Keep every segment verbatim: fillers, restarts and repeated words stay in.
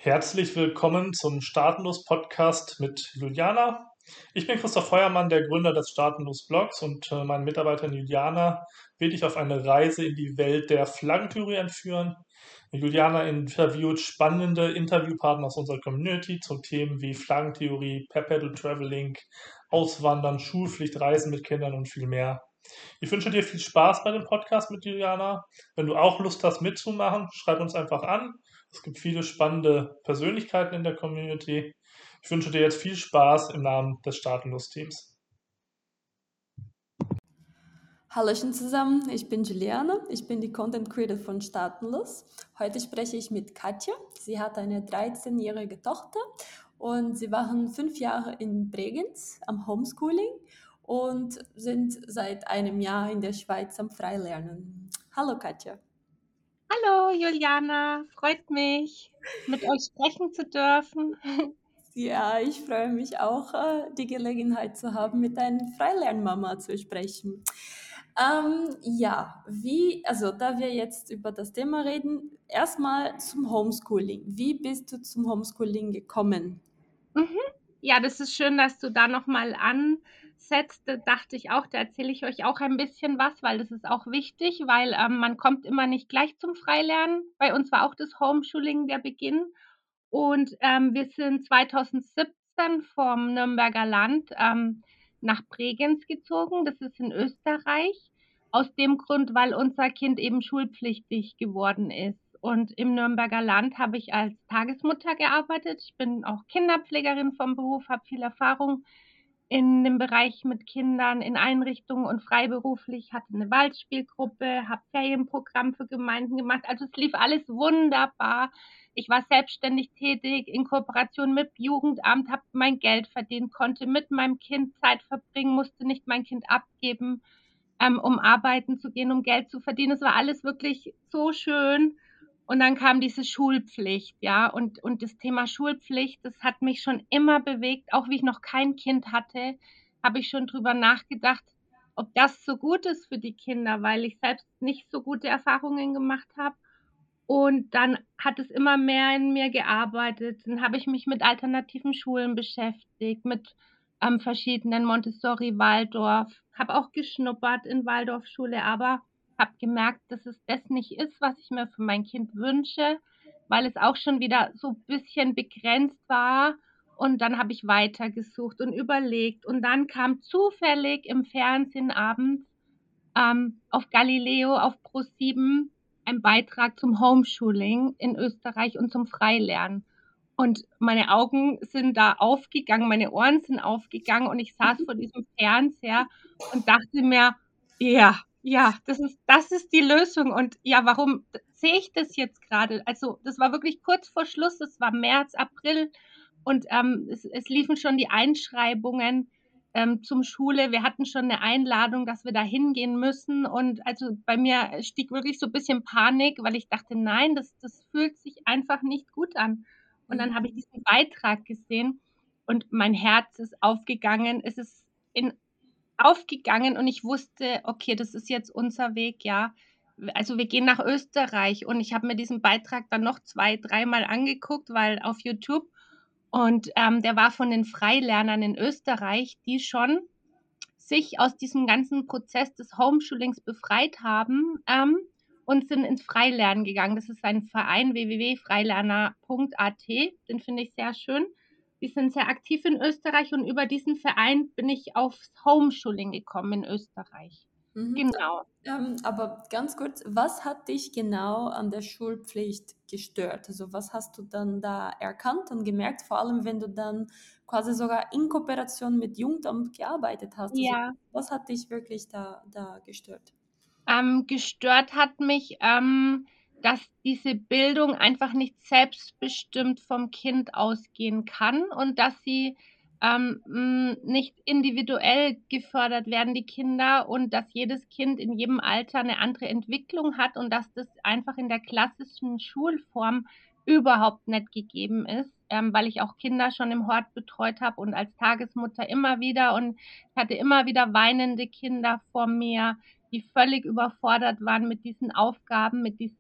Herzlich willkommen zum Staatenlos-Podcast mit Juliana. Ich bin Christoph Feuermann, der Gründer des Staatenlos-Blogs, und äh, meine Mitarbeiterin Juliana wird dich auf eine Reise in die Welt der Flaggentheorie entführen. Juliana interviewt spannende Interviewpartner aus unserer Community zu Themen wie Flaggentheorie, Perpetual Traveling, Auswandern, Schulpflicht, Reisen mit Kindern und viel mehr. Ich wünsche dir viel Spaß bei dem Podcast mit Juliana. Wenn du auch Lust hast mitzumachen, schreib uns einfach an. Es gibt viele spannende Persönlichkeiten in der Community. Ich wünsche dir jetzt viel Spaß im Namen des Staatenlos-Teams. Hallöchen zusammen, ich bin Juliana, ich bin die Content Creator von Staatenlos. Heute spreche ich mit Katja. Sie hat eine dreizehnjährige Tochter und sie waren fünf Jahre in Bregenz am Homeschooling und sind seit einem Jahr in der Schweiz am Freilernen. Hallo Katja. Hallo Juliana, freut mich, mit euch sprechen zu dürfen. Ja, ich freue mich auch, die Gelegenheit zu haben, mit deiner Freilernmama zu sprechen. Ähm, ja, wie, also da wir jetzt über das Thema reden, erstmal zum Homeschooling. Wie bist du zum Homeschooling gekommen? Mhm. Ja, das ist schön, dass du da nochmal ansetzt. Da dachte ich auch, da erzähle ich euch auch ein bisschen was, weil das ist auch wichtig, weil ähm, man kommt immer nicht gleich zum Freilernen. Bei uns war auch das Homeschooling der Beginn. Und ähm, wir sind zweitausendsiebzehn vom Nürnberger Land ähm, nach Bregenz gezogen. Das ist in Österreich. Aus dem Grund, weil unser Kind eben schulpflichtig geworden ist. Und im Nürnberger Land habe ich als Tagesmutter gearbeitet. Ich bin auch Kinderpflegerin vom Beruf, habe viel Erfahrung in dem Bereich mit Kindern in Einrichtungen und freiberuflich, hatte eine Waldspielgruppe, habe Ferienprogramm für Gemeinden gemacht. Also es lief alles wunderbar. Ich war selbstständig tätig in Kooperation mit Jugendamt, habe mein Geld verdient, konnte mit meinem Kind Zeit verbringen, musste nicht mein Kind abgeben, ähm, um arbeiten zu gehen, um Geld zu verdienen. Es war alles wirklich so schön. Und dann kam diese Schulpflicht, ja, und, und das Thema Schulpflicht, das hat mich schon immer bewegt, auch wie ich noch kein Kind hatte, habe ich schon drüber nachgedacht, ob das so gut ist für die Kinder, weil ich selbst nicht so gute Erfahrungen gemacht habe. Und dann hat es immer mehr in mir gearbeitet. Dann habe ich mich mit alternativen Schulen beschäftigt, mit ähm, verschiedenen Montessori, Waldorf, habe auch geschnuppert in Waldorfschule, aber habe gemerkt, dass es das nicht ist, was ich mir für mein Kind wünsche, weil es auch schon wieder so ein bisschen begrenzt war. Und dann habe ich weitergesucht und überlegt. Und dann kam zufällig im Fernsehen abends ähm, auf Galileo, auf ProSieben ein Beitrag zum Homeschooling in Österreich und zum Freilernen. Und meine Augen sind da aufgegangen, meine Ohren sind aufgegangen und ich saß vor diesem Fernseher und dachte mir, ja, ja, das ist, das ist die Lösung. Und ja, warum sehe ich das jetzt gerade? Also, das war wirklich kurz vor Schluss, das war März, April und ähm, es, es liefen schon die Einschreibungen ähm, zum Schule. Wir hatten schon eine Einladung, dass wir da hingehen müssen. Und also bei mir stieg wirklich so ein bisschen Panik, weil ich dachte, nein, das, das fühlt sich einfach nicht gut an. Und dann habe ich diesen Beitrag gesehen und mein Herz ist aufgegangen. Es ist in, aufgegangen und ich wusste, okay, das ist jetzt unser Weg, ja. Also wir gehen nach Österreich und ich habe mir diesen Beitrag dann noch zwei, dreimal angeguckt, weil auf YouTube und ähm, der war von den Freilernern in Österreich, die schon sich aus diesem ganzen Prozess des Homeschoolings befreit haben ähm, und sind ins Freilernen gegangen. Das ist ein Verein w w w punkt freilerner punkt a t. Den finde ich sehr schön. Die sind sehr aktiv in Österreich und über diesen Verein bin ich aufs Homeschooling gekommen in Österreich. Mhm. Genau. Ähm, aber ganz kurz, was hat dich genau an der Schulpflicht gestört? Also was hast du dann da erkannt und gemerkt, vor allem wenn du dann quasi sogar in Kooperation mit Jugendamt gearbeitet hast? Also Ja. was hat dich wirklich da, da gestört? Ähm, gestört hat mich, ähm, dass diese Bildung einfach nicht selbstbestimmt vom Kind ausgehen kann und dass sie ähm, hm, nicht individuell gefördert werden, die Kinder, und dass jedes Kind in jedem Alter eine andere Entwicklung hat und dass das einfach in der klassischen Schulform überhaupt nicht gegeben ist, ähm, weil ich auch Kinder schon im Hort betreut habe und als Tagesmutter immer wieder und ich hatte immer wieder weinende Kinder vor mir, die völlig überfordert waren mit diesen Aufgaben, mit dieser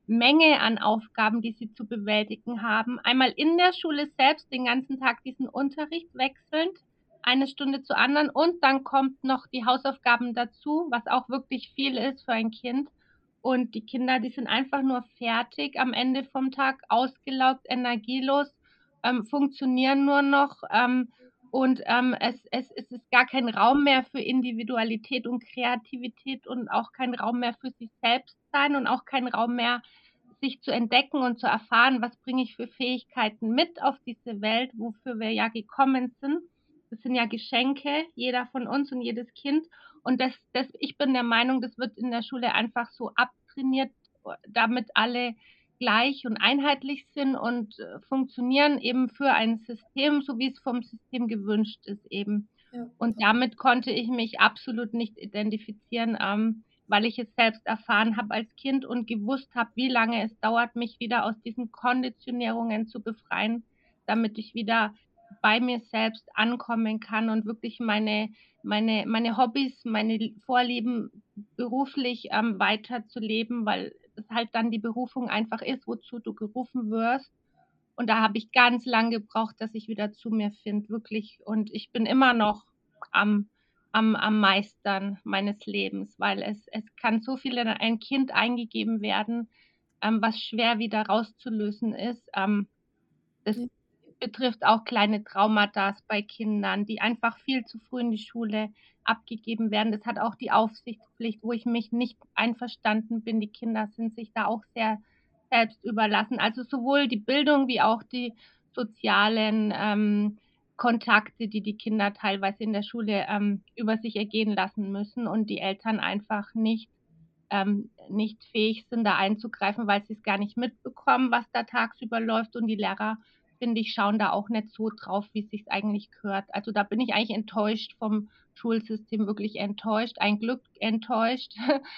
Menge an Aufgaben, die sie zu bewältigen haben. Einmal in der Schule selbst den ganzen Tag diesen Unterricht wechselnd, eine Stunde zur anderen, und dann kommt noch die Hausaufgaben dazu, was auch wirklich viel ist für ein Kind. Und die Kinder, die sind einfach nur fertig am Ende vom Tag, ausgelaugt, energielos, ähm, funktionieren nur noch, ähm, und ähm, es, es, es ist gar kein Raum mehr für Individualität und Kreativität und auch kein Raum mehr für sich selbst sein und auch kein Raum mehr, sich zu entdecken und zu erfahren, was bringe ich für Fähigkeiten mit auf diese Welt, wofür wir ja gekommen sind. Das sind ja Geschenke, jeder von uns und jedes Kind. Und das, das, ich bin der Meinung, das wird in der Schule einfach so abtrainiert, damit alle gleich und einheitlich sind und äh, funktionieren eben für ein System, so wie es vom System gewünscht ist eben. Ja. Und damit konnte ich mich absolut nicht identifizieren, ähm, weil ich es selbst erfahren habe als Kind und gewusst habe, wie lange es dauert, mich wieder aus diesen Konditionierungen zu befreien, damit ich wieder bei mir selbst ankommen kann und wirklich meine meine meine Hobbys, meine Vorlieben beruflich, ähm, weiterzuleben, weil es halt dann die Berufung einfach ist, wozu du gerufen wirst. Und da habe ich ganz lang gebraucht, dass ich wieder zu mir finde, wirklich. Und ich bin immer noch am am am Meistern meines Lebens, weil es es kann so viel in ein Kind eingegeben werden, ähm, was schwer wieder rauszulösen ist. Ähm, das Ja. betrifft auch kleine Traumatas bei Kindern, die einfach viel zu früh in die Schule abgegeben werden. Das hat auch die Aufsichtspflicht, wo ich mich nicht einverstanden bin. Die Kinder sind sich da auch sehr selbst überlassen. Also sowohl die Bildung wie auch die sozialen ähm, Kontakte, die die Kinder teilweise in der Schule ähm, über sich ergehen lassen müssen und die Eltern einfach nicht ähm, nicht fähig sind, da einzugreifen, weil sie es gar nicht mitbekommen, was da tagsüber läuft. Und die Lehrer, finde ich, schauen da auch nicht so drauf, wie es sich eigentlich gehört. Also da bin ich eigentlich enttäuscht vom Schulsystem, wirklich enttäuscht, ein Glück enttäuscht,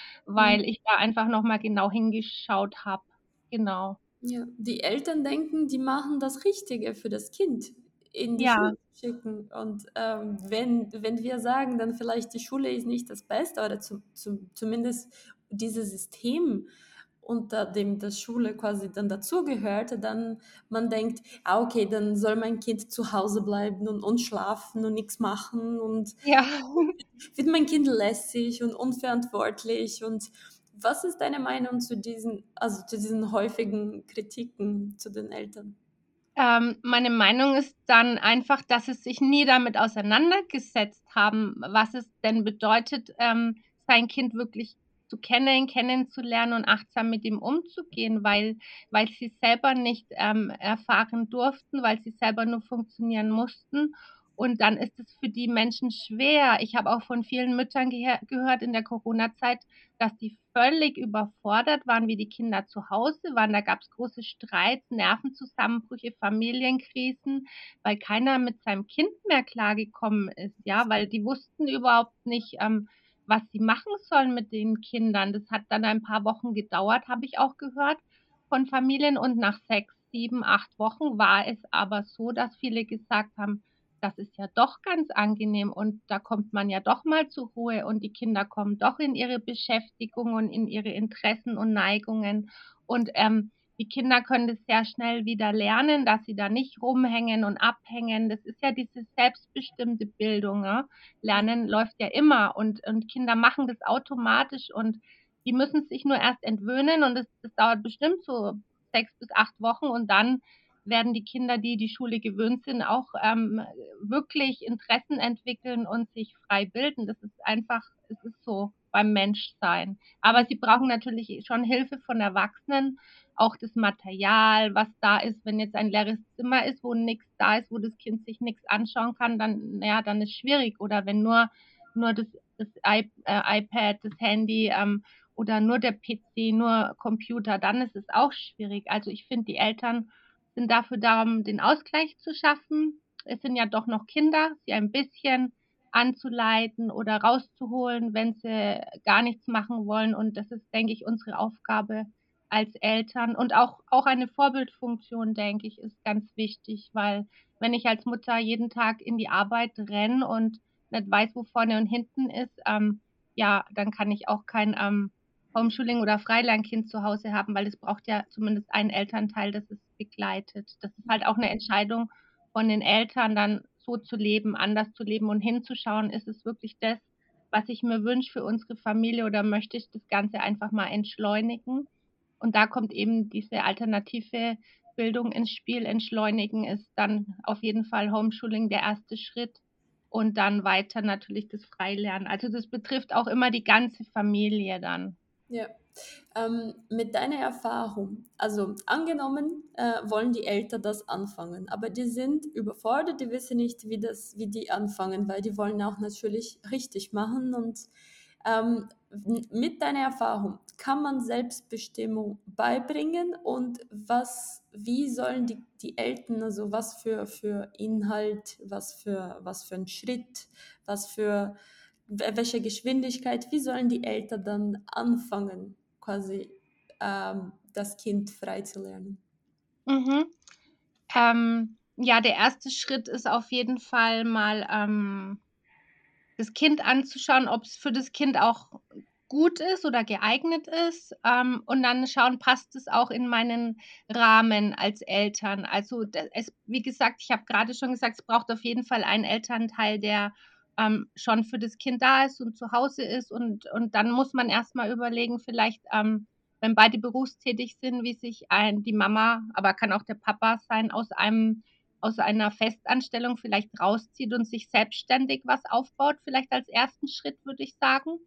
Ja. weil ich da einfach noch mal genau hingeschaut habe. Genau. Ja, die Eltern denken, die machen das Richtige für das Kind, in die Ja, Schule zu schicken. Und ähm, wenn, wenn wir sagen, dann vielleicht die Schule ist nicht das Beste oder zu, zu, zumindest dieses System, unter dem das Schule quasi dann dazugehört, dann man denkt, ah, okay, dann soll mein Kind zu Hause bleiben und, und schlafen und nichts machen und ja. wird mein Kind lässig und unverantwortlich. Und was ist deine Meinung zu diesen, also zu diesen häufigen Kritiken zu den Eltern? Ähm, meine Meinung ist dann einfach, dass sie sich nie damit auseinandergesetzt haben, was es denn bedeutet, ähm, sein Kind wirklich zu kennen, kennenzulernen und achtsam mit ihm umzugehen, weil weil sie selber nicht, ähm, erfahren durften, weil sie selber nur funktionieren mussten. Und dann ist es für die Menschen schwer. Ich habe auch von vielen Müttern geher gehört in der Corona-Zeit, dass die völlig überfordert waren, wie die Kinder zu Hause waren. Da gab's große Streits, Nervenzusammenbrüche, Familienkrisen, weil keiner mit seinem Kind mehr klargekommen ist, ja, weil die wussten überhaupt nicht, ähm, was sie machen sollen mit den Kindern. Das hat dann ein paar Wochen gedauert, habe ich auch gehört von Familien. Und nach sechs, sieben, acht Wochen war es aber so, dass viele gesagt haben: „Das ist ja doch ganz angenehm und da kommt man ja doch mal zur Ruhe und die Kinder kommen doch in ihre Beschäftigung und in ihre Interessen und Neigungen." Und, ähm, die Kinder können das sehr schnell wieder lernen, dass sie da nicht rumhängen und abhängen. Das ist ja diese selbstbestimmte Bildung, ne? Lernen läuft ja immer und und Kinder machen das automatisch und die müssen sich nur erst entwöhnen und das das dauert bestimmt so sechs bis acht Wochen und dann werden die Kinder, die die Schule gewöhnt sind, auch, ähm, wirklich Interessen entwickeln und sich frei bilden. Das ist einfach, es ist so beim Menschsein. Aber sie brauchen natürlich schon Hilfe von Erwachsenen, auch das Material, was da ist. Wenn jetzt ein leeres Zimmer ist, wo nix da ist, wo das Kind sich nix anschauen kann, dann, na ja, dann ist schwierig. Oder wenn nur nur das das I äh, iPad, das Handy, ähm, oder nur der P C, nur Computer, dann ist es auch schwierig. Also, ich finde, die Eltern sind dafür da, um den Ausgleich zu schaffen. Es sind ja doch noch Kinder, sie ein bisschen anzuleiten oder rauszuholen, wenn sie gar nichts machen wollen. Und das ist, denke ich, unsere Aufgabe als Eltern. Und auch auch eine Vorbildfunktion, denke ich, ist ganz wichtig, weil wenn ich als Mutter jeden Tag in die Arbeit renne und nicht weiß, wo vorne und hinten ist, ähm, ja, dann kann ich auch kein, ähm, Homeschooling oder Freilernkind zu Hause haben, weil es braucht ja zumindest einen Elternteil, das es begleitet. Das ist halt auch eine Entscheidung von den Eltern, dann so zu leben, anders zu leben und hinzuschauen, ist es wirklich das, was ich mir wünsche für unsere Familie oder möchte ich das Ganze einfach mal entschleunigen? Und da kommt eben diese alternative Bildung ins Spiel. Entschleunigen ist dann auf jeden Fall Homeschooling der erste Schritt und dann weiter natürlich das Freilernen. Also das betrifft auch immer die ganze Familie dann. Ja. Ähm, mit deiner Erfahrung, also angenommen, äh, wollen die Eltern das anfangen, aber die sind überfordert, die wissen nicht, wie, das, wie die anfangen, weil die wollen auch natürlich richtig machen. Und ähm, n- mit deiner Erfahrung, kann man Selbstbestimmung beibringen und was, wie sollen die, die Eltern, also was für, für Inhalt, was für, was für ein Schritt, was für welche Geschwindigkeit, wie sollen die Eltern dann anfangen, quasi ähm, das Kind frei zu lernen? Mhm. Ähm, ja, der erste Schritt ist auf jeden Fall mal ähm, das Kind anzuschauen, ob es für das Kind auch gut ist oder geeignet ist, ähm, und dann schauen, passt es auch in meinen Rahmen als Eltern. Also da es wie gesagt, ich habe gerade schon gesagt, es braucht auf jeden Fall einen Elternteil, der, ähm, schon für das Kind da ist und zu Hause ist und und dann muss man erst mal überlegen, vielleicht, ähm, wenn beide berufstätig sind, wie sich ein die Mama, aber kann auch der Papa sein, aus einem aus einer Festanstellung vielleicht rauszieht und sich selbstständig was aufbaut, vielleicht als ersten Schritt, würde ich sagen.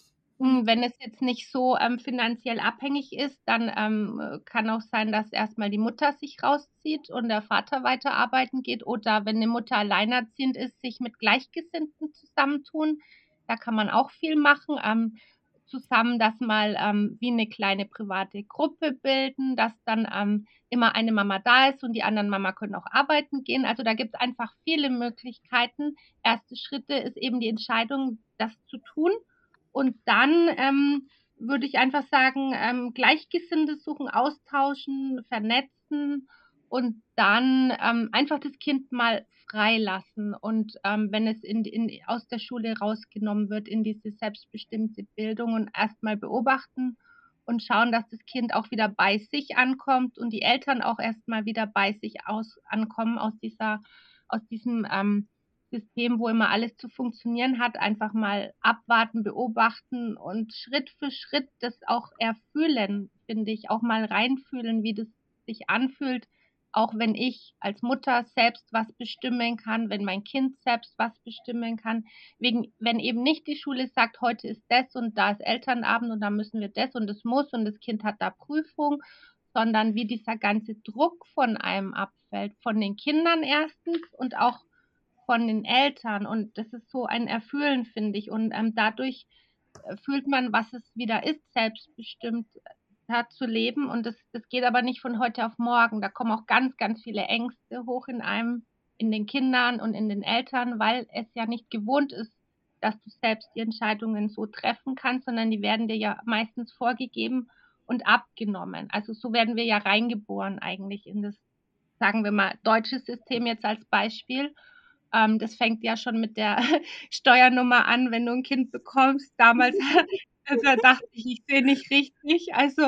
Hm, wenn es jetzt nicht so, ähm, finanziell abhängig ist, dann, ähm, äh, kann auch sein, dass erst mal die Mutter sich rauszieht und der Vater weiter arbeiten geht oder wenn 'ne Mutter alleinerziehend ist, sich mit Gleichgesinnten zusammentun. Da kann man auch viel machen, ähm, zusammen das mal, ähm, wie 'ne kleine private Gruppe bilden, dass dann, ähm, immer eine Mama da ist und die anderen Mama können auch arbeiten gehen. Also, da gibt's einfach viele Möglichkeiten. Erste Schritte ist eben die Entscheidung, das zu tun. Und dann, ähm, würde ich einfach sagen, ähm, Gleichgesinnte suchen, austauschen, vernetzen und dann, ähm, einfach das Kind mal freilassen. Und, ähm, wenn es in in aus der Schule rausgenommen wird in diese selbstbestimmte Bildung und erst mal beobachten und schauen, dass das Kind auch wieder bei sich ankommt und die Eltern auch erst mal wieder bei sich aus ankommen aus dieser aus diesem, ähm, System, wo immer alles zu funktionieren hat, einfach mal abwarten, beobachten und Schritt für Schritt das auch erfühlen, finde ich, auch mal reinfühlen, wie das sich anfühlt, auch wenn ich als Mutter selbst was bestimmen kann, wenn mein Kind selbst was bestimmen kann. Wegen wenn eben nicht die Schule sagt: „Heute ist das und da ist Elternabend und da müssen wir das und das muss und das Kind hat da Prüfung“, sondern wie dieser ganze Druck von einem abfällt, von den Kindern erstens und auch von den Eltern und das ist so ein Erfüllen, finde ich und, ähm, dadurch, äh, fühlt man, was es wieder ist, selbstbestimmt, äh, zu leben und das das geht aber nicht von heute auf morgen. Da kommen auch ganz, ganz viele Ängste hoch in einem, in den Kindern und in den Eltern, weil es ja nicht gewohnt ist, dass du selbst die Entscheidungen so treffen kannst, sondern die werden dir ja meistens vorgegeben und abgenommen. Also, so werden wir ja reingeboren eigentlich in das, sagen wir mal, deutsche System jetzt als Beispiel. Ähm, das fängt ja schon mit der Steuernummer an, wenn du 'n Kind bekommst. Damals, äh, da dachte ich, ich sehe nicht richtig. Also,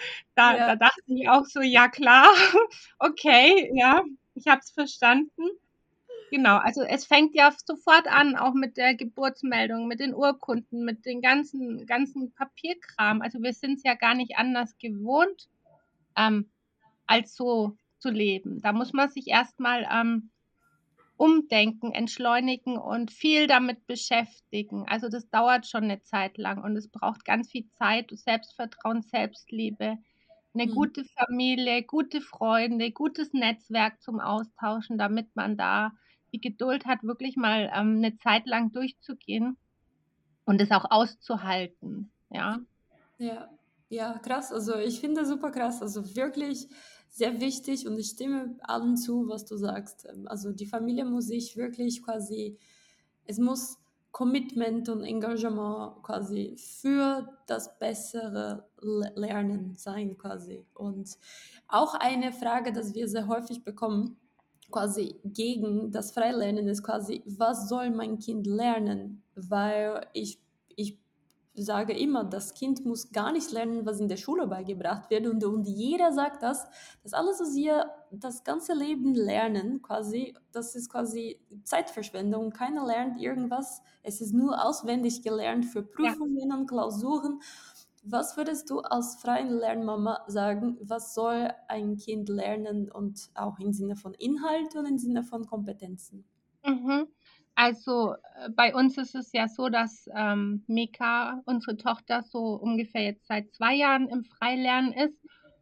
da Ja, da dachte ich auch so: „Ja klar, okay, ja, ich habe es verstanden.“ Genau, also es fängt ja sofort an, auch mit der Geburtsmeldung, mit den Urkunden, mit den ganzen ganzen Papierkram. Also, wir sind's ja gar nicht anders gewohnt, ähm, als so zu leben. Da muss man sich erst mal, ähm umdenken, entschleunigen und viel damit beschäftigen. Also, das dauert schon 'ne Zeit lang und es braucht ganz viel Zeit, Selbstvertrauen, Selbstliebe, 'ne hm, gute Familie, gute Freunde, gutes Netzwerk zum Austauschen, damit man da die Geduld hat, wirklich mal, ähm, 'ne Zeit lang durchzugehen und es auch auszuhalten, ja. ja, ja, krass. Also ich finde super krass. Also wirklich sehr wichtig und ich stimme allem zu, was du sagst. Ähm, Also die Familie muss sich wirklich quasi, es muss Commitment und Engagement quasi für das bessere Le- Lernen sein quasi. Und auch eine Frage, dass wir sehr häufig bekommen, quasi gegen das Freilernen ist quasi, was soll mein Kind lernen? Weil ich, ich sage immer, das Kind muss gar nicht lernen, was in der Schule beigebracht wird. Und, und jeder sagt das, dass alles, was wir das ganze Leben lernen, quasi, das ist quasi Zeitverschwendung. Keiner lernt irgendwas. Es ist nur auswendig gelernt für Ja. Prüfungen und Klausuren. Was würdest du als freie Lernmama sagen, was soll ein Kind lernen und auch im Sinne von Inhalt und im Sinne von Kompetenzen? Mhm. Also, äh, bei uns ist es ja so, dass, ähm, Mika, unsere Tochter, so ungefähr jetzt seit zwei Jahren im Freilernen ist.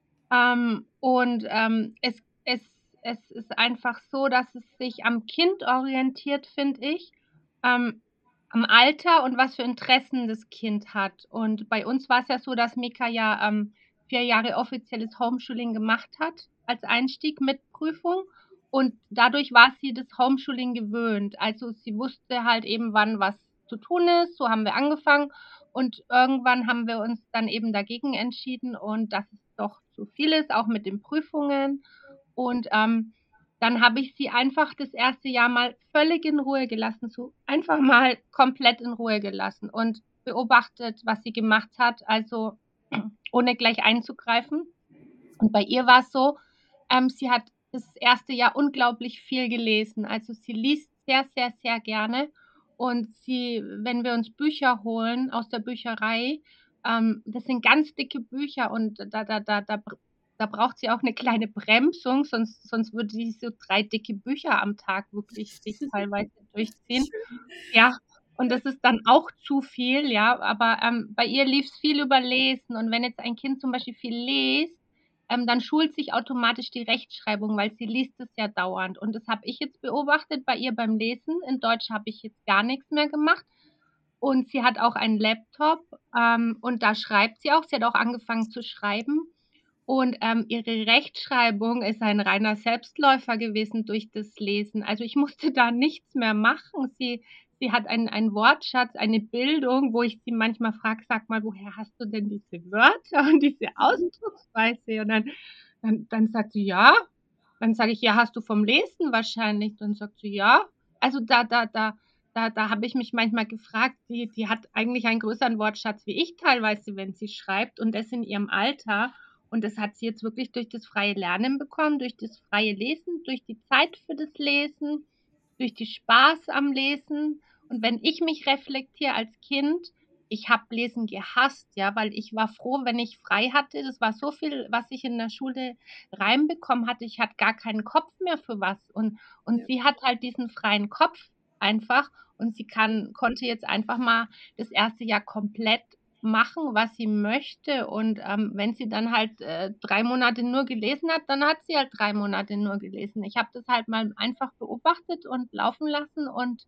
Ähm, und, ähm, es es es ist einfach so, dass es sich am Kind orientiert, finde ich, ähm, am Alter und was für Interessen das Kind hat. Und bei uns war's ja so, dass Mika ja, ähm, vier Jahre offizielles Homeschooling gemacht hat als Einstieg mit Prüfung. Und dadurch war sie das Homeschooling gewöhnt. Also, sie wusste halt eben, wann was zu tun ist. So haben wir angefangen und irgendwann haben wir uns dann eben dagegen entschieden und dass es doch zu viel ist, auch mit den Prüfungen. Und, ähm, dann habe ich sie einfach das erste Jahr mal völlig in Ruhe gelassen, so einfach mal komplett in Ruhe gelassen und beobachtet, was sie gemacht hat, also ohne gleich einzugreifen. Und bei ihr war's so, ähm, sie hat das erste Jahr unglaublich viel gelesen. Also, sie liest sehr, sehr, sehr gerne und sie wenn wir uns Bücher holen aus der Bücherei, ähm, das sind ganz dicke Bücher und da da da da br da braucht sie auch 'ne kleine Bremsung, sonst sonst würde sie so drei dicke Bücher am Tag wirklich sich teilweise durchziehen. Schön. Ja, und das ist dann auch zu viel, ja, aber, ähm, bei ihr lief's viel über Lesen und wenn jetzt ein Kind zum Beispiel viel liest, ähm, dann schult sich automatisch die Rechtschreibung, weil sie liest es ja dauernd. Und das habe ich jetzt beobachtet bei ihr beim Lesen. In Deutsch habe ich jetzt gar nix mehr gemacht. Und sie hat auch einen Laptop, ähm, und da schreibt sie auch. Sie hat auch angefangen zu schreiben. Und, ähm, ihre Rechtschreibung ist ein reiner Selbstläufer gewesen durch das Lesen. Also, ich musste da nichts mehr machen. Sie sie hat einen einen Wortschatz, eine Bildung, wo ich sie manchmal frage: „Sag mal, woher hast du denn diese Wörter und diese Ausdrucksweise?“ Und dann dann dann sagt sie: „Ja.“ Dann sage ich: „Ja, hast du vom Lesen wahrscheinlich.“ Dann sagt sie: „Ja.“ Also, da da da da da habe ich mich manchmal gefragt, die die hat eigentlich einen größeren Wortschatz wie ich teilweise, wenn sie schreibt und das in ihrem Alter. Und das hat sie jetzt wirklich durch das freie Lernen bekommen, durch das freie Lesen, durch die Zeit für das Lesen, durch die Spaß am Lesen. Und wenn ich mich reflektiere als Kind, ich habe Lesen gehasst, ja, weil ich war froh, wenn ich frei hatte. Das war so viel, was ich in der Schule reinbekommen hatte. Ich hatte gar keinen Kopf mehr für was. Und und Ja. sie hat halt diesen freien Kopf einfach und sie kann konnte jetzt einfach mal das erste Jahr komplett machen, was sie möchte. Und, ähm, wenn sie dann halt, äh, drei Monate nur gelesen hat, dann hat sie halt drei Monate nur gelesen. Ich habe das halt mal einfach beobachtet und laufen lassen und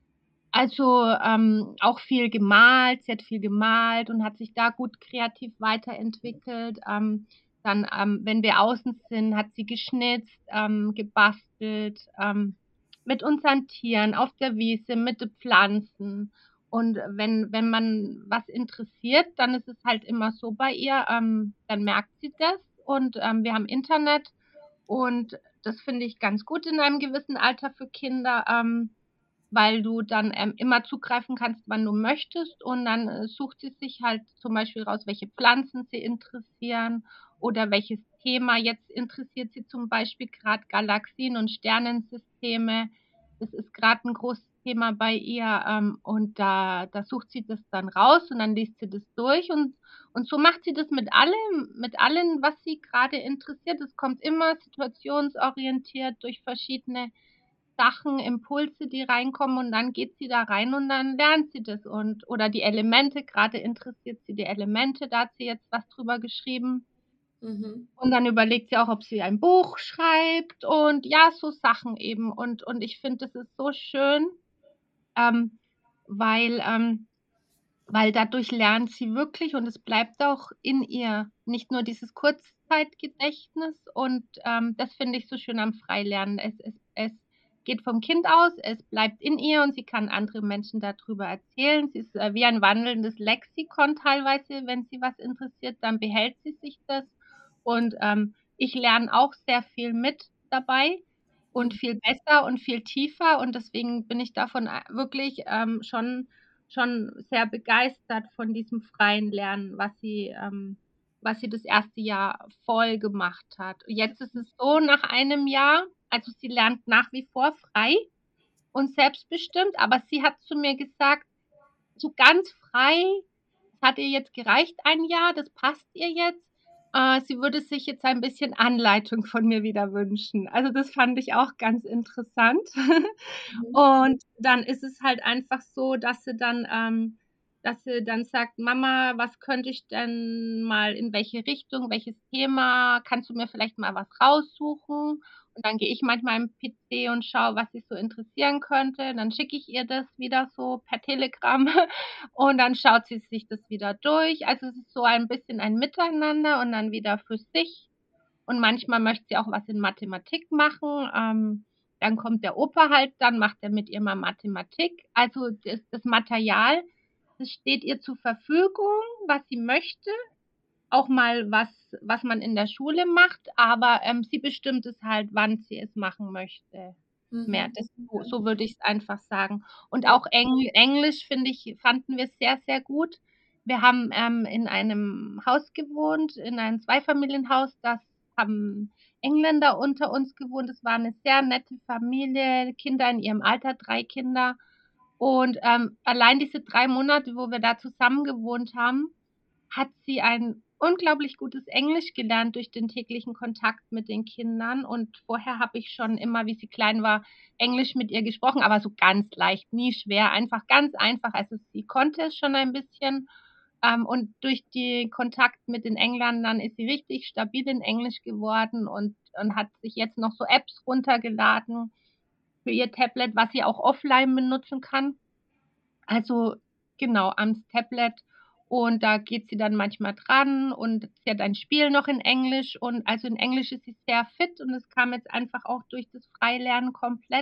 also, ähm, auch viel gemalt. Sie hat viel gemalt und hat sich da gut kreativ weiterentwickelt. Ähm, dann, ähm, wenn wir außen sind, hat sie geschnitzt, ähm, gebastelt, ähm, mit unseren Tieren auf der Wiese, mit den Pflanzen. Und wenn wenn man was interessiert, dann ist es halt immer so bei ihr, ähm, dann merkt sie das und, ähm, wir haben Internet und das finde ich ganz gut in einem gewissen Alter für Kinder, ähm, weil du dann, ähm, immer zugreifen kannst, wann du möchtest und dann, äh, sucht sie sich halt zum Beispiel raus, welche Pflanzen sie interessieren oder welches Thema. Jetzt interessiert sie zum Beispiel grad Galaxien und Sternensysteme. Das ist grad 'n großes Thema bei ihr, ähm, und da da sucht sie das dann raus und dann liest sie das durch und und so macht sie das mit allem mit allem, was sie grade interessiert. Es kommt immer situationsorientiert durch verschiedene Sachen, Impulse, die reinkommen und dann geht sie da rein und dann lernt sie das und oder die Elemente, grade interessiert sie die Elemente, da hat sie jetzt was drüber geschrieben. Mhm. Und dann überlegt sie auch, ob sie ein Buch schreibt und ja, so Sachen eben. Und und ich finde, das ist so schön, ähm, weil ähm, weil dadurch lernt sie wirklich und es bleibt auch in ihr, nicht nur dieses Kurzzeitgedächtnis und, ähm, das finde ich so schön am Freilernen. Es es es geht vom Kind aus, es bleibt in ihr und sie kann anderen Menschen da drüber erzählen. Sie ist, äh, wie ein wandelndes Lexikon teilweise, wenn sie was interessiert, dann behält sie sich das. Und, ähm, ich lerne auch sehr viel mit dabei und Mhm. viel besser und viel tiefer und deswegen bin ich davon a wirklich, ähm, schon schon sehr begeistert von diesem freien Lernen, was sie ähm, was sie das erste Jahr voll gemacht hat. Jetzt ist es so nach einem Jahr, also sie lernt nach wie vor frei und selbstbestimmt, aber sie hat zu mir gesagt, so ganz frei, das hat ihr jetzt gereicht ein Jahr, das passt ihr jetzt. Äh, sie würde sich jetzt ein bisschen Anleitung von mir wieder wünschen. Also, das fand ich auch ganz interessant. Mhm. Und dann ist es halt einfach so, dass sie dann ähm, dass sie dann sagt: „Mama, was könnte ich denn mal in welche Richtung, welches Thema? Kannst du mir vielleicht mal was raussuchen?“ Und dann gehe ich manchmal im P C und schaue, was sie so interessieren könnte. Dann schicke ich ihr das wieder so per Telegram und dann schaut sie sich das wieder durch. Also, es ist so ein bisschen ein Miteinander und dann wieder für sich. Und manchmal möchte sie auch was in Mathematik machen. Ähm, dann kommt der Opa halt, dann macht er mit ihr mal Mathematik. Also, das das Material, das steht ihr zur Verfügung, was sie möchte, auch mal was was man in der Schule macht, aber, ähm, sie bestimmt es halt, wann sie es machen möchte mehr. Mhm. Das so Ja. so würde ich's einfach sagen. Und Ja. auch Engl Englisch, finde ich fanden wir sehr, sehr gut. Wir haben, ähm, in einem Haus gewohnt, in einem Zweifamilienhaus, das haben Engländer unter uns gewohnt. Es war 'ne sehr nette Familie, Kinder in ihrem Alter, drei Kinder. Und, ähm, allein diese drei Monate, wo wir da zusammen gewohnt haben, hat sie ein unglaublich gutes Englisch gelernt durch den täglichen Kontakt mit den Kindern. Und vorher habe ich schon immer, wie sie klein war, Englisch mit ihr gesprochen, aber so ganz leicht, nie schwer, einfach ganz einfach. Also, sie konnte es schon ein bisschen, ähm, und durch den Kontakt mit den Engländern ist sie richtig stabil in Englisch geworden und und hat sich jetzt noch so Apps runtergeladen für ihr Tablet, was sie auch offline benutzen kann. Also, genau, ans Tablet und da geht sie dann manchmal dran und sie hat ein Spiel noch in Englisch und also, in Englisch ist sie sehr fit und es kam jetzt einfach auch durch das Freilernen komplett.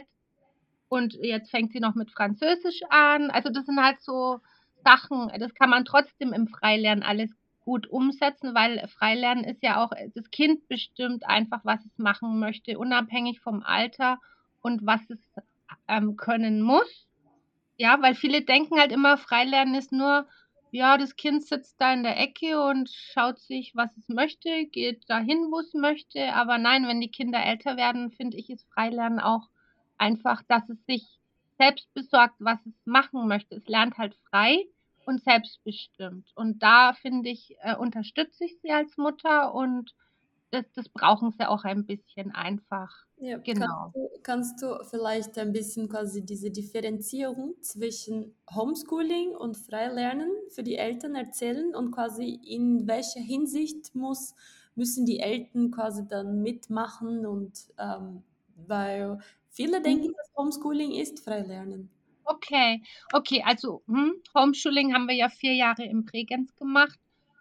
Und jetzt fängt sie noch mit Französisch an. Also, das sind halt so Sachen, das kann man trotzdem im Freilernen alles gut umsetzen, weil Freilernen ist ja auch äh, das Kind bestimmt einfach, was es machen möchte, unabhängig vom Alter und was es, ähm, können muss. Ja, weil viele denken halt immer, Freilernen ist nur, ja, das Kind sitzt da in der Ecke und schaut sich, was es möchte, geht dahin, wo's möchte. Aber nein, wenn die Kinder älter werden, finde ich, ist Freilernen auch einfach, dass es sich selbst besorgt, was es machen möchte. Es lernt halt frei und selbstbestimmt. Und da finde ich, äh, unterstütze ich sie als Mutter und das das brauchen sie auch ein bisschen einfach. Ja, kannst Genau. du kannst du vielleicht ein bisschen quasi diese Differenzierung zwischen Homeschooling und Freilernen für die Eltern erzählen und quasi in welcher Hinsicht muss müssen die Eltern quasi dann mitmachen und, ähm weil viele denken, Mhm. dass Homeschooling ist Freilernen. Okay, okay, also, mhm, Homeschooling haben wir ja vier Jahre in Bregenz gemacht,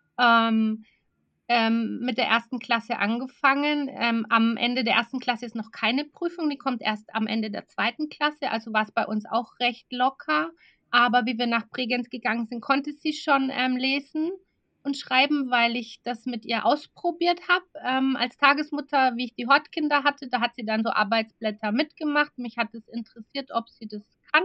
ähm, ähm, mit der ersten Klasse angefangen. Ähm, am Ende der ersten Klasse ist noch keine Prüfung, die kommt erst am Ende der zweiten Klasse, also war's bei uns auch recht locker. Aber wie wir nach Bregenz gegangen sind, konnte sie schon, ähm, lesen und schreiben, weil ich das mit ihr ausprobiert habe, ähm, als Tagesmutter, wie ich die Hortkinder hatte. Da hat sie dann so Arbeitsblätter mitgemacht. Mich hat es interessiert, ob sie das kann.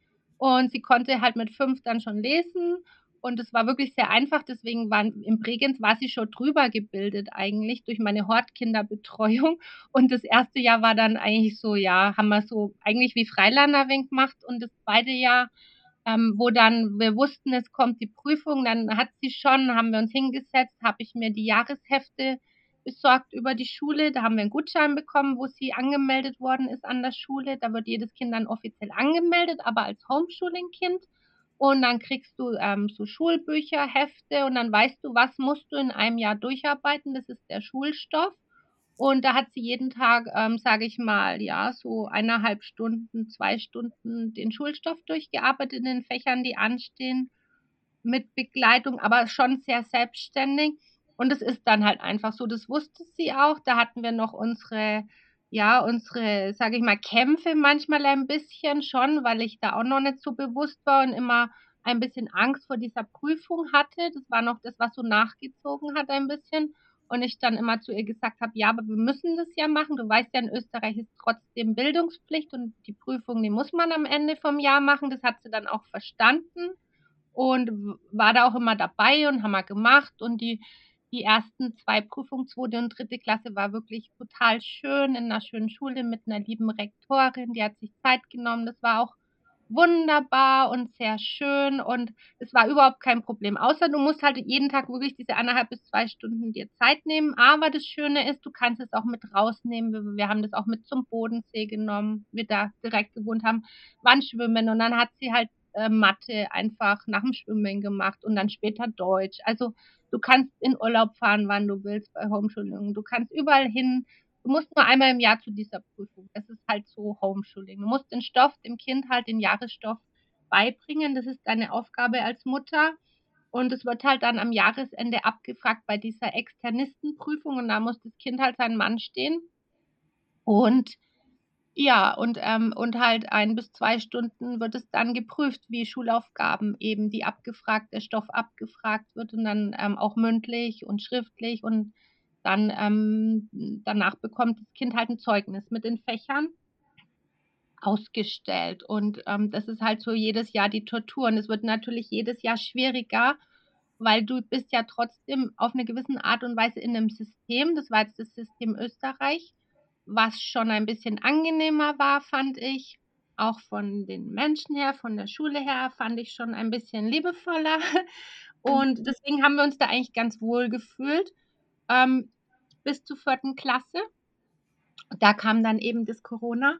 Und sie konnte halt mit fünf dann schon lesen und es war wirklich sehr einfach. Deswegen waren in Bregenz war sie schon drüber gebildet eigentlich durch meine Hortkinderbetreuung. Und das erste Jahr war dann eigentlich so, ja, haben wir so eigentlich wie Freilernen ein wenig gemacht und das zweite Jahr, ähm, wo dann wir wussten, es kommt die Prüfung, dann hat sie schon haben wir uns hingesetzt, habe ich mir die Jahreshefte besorgt über die Schule. Da haben wir 'n Gutschein bekommen, wo sie angemeldet worden ist an der Schule. Da wird jedes Kind dann offiziell angemeldet, aber als Homeschooling-Kind. Und dann kriegst du, ähm, so Schulbücher, Hefte und dann weißt du, was musst du in einem Jahr durcharbeiten. Das ist der Schulstoff. Und da hat sie jeden Tag, ähm, sage ich mal, ja, so eineinhalb Stunden, zwei Stunden den Schulstoff durchgearbeitet in den Fächern, die anstehen, mit Begleitung, aber schon sehr selbstständig. Und es ist dann halt einfach so, das wusste sie auch. Da hatten wir noch unsere ja, unsere, sage ich mal, Kämpfe manchmal ein bisschen schon, weil ich da auch noch nicht so bewusst war und immer ein bisschen Angst vor dieser Prüfung hatte. Das war noch das, was so nachgezogen hat ein bisschen. Und ich dann immer zu ihr gesagt habe: „Ja, aber wir müssen das ja machen. Du weißt ja, in Österreich ist trotzdem Bildungspflicht und die Prüfung, die muss man am Ende vom Jahr machen.“ Das hat sie dann auch verstanden. und w- war da auch immer dabei und haben wir gemacht. Und die, die ersten zwei Prüfungen, zweite und dritte Klasse, war wirklich total schön in einer schönen Schule mit einer lieben Rektorin, die hat sich Zeit genommen. Das war auch wunderbar und sehr schön und es war überhaupt kein Problem. Außer du musst halt jeden Tag wirklich diese eineinhalb bis zwei Stunden dir Zeit nehmen. Aber das Schöne ist, du kannst es auch mit rausnehmen. Wir, wir haben das auch mit zum Bodensee genommen, wir da direkt gewohnt haben, waren schwimmen und dann hat sie halt äh, Mathe einfach nach dem Schwimmen gemacht und dann später Deutsch. Also du kannst in Urlaub fahren, wann du willst bei Homeschooling. Du kannst überall hin. Du musst nur einmal im Jahr zu dieser Prüfung. Das ist halt so Homeschooling. Du musst den Stoff dem Kind halt den Jahresstoff beibringen. Das ist deine Aufgabe als Mutter. Und es wird halt dann am Jahresende abgefragt bei dieser Externistenprüfung und da muss das Kind halt seinen Mann stehen. Und ja, und, ähm, und halt ein bis zwei Stunden wird es dann geprüft, wie Schulaufgaben eben, die abgefragt, der Stoff abgefragt wird und dann ähm, auch mündlich und schriftlich und dann ähm, danach bekommt das Kind halt ein Zeugnis mit den Fächern ausgestellt. Und ähm, das ist halt so jedes Jahr die Tortur. Und es wird natürlich jedes Jahr schwieriger, weil du bist ja trotzdem auf eine gewisse Art und Weise in einem System. Das war jetzt das System Österreich, was schon ein bisschen angenehmer war, fand ich. Auch von den Menschen her, von der Schule her, fand ich schon ein bisschen liebevoller. Und deswegen haben wir uns da eigentlich ganz wohl gefühlt. Ähm, bis zur vierten Klasse. Da kam dann eben das Corona.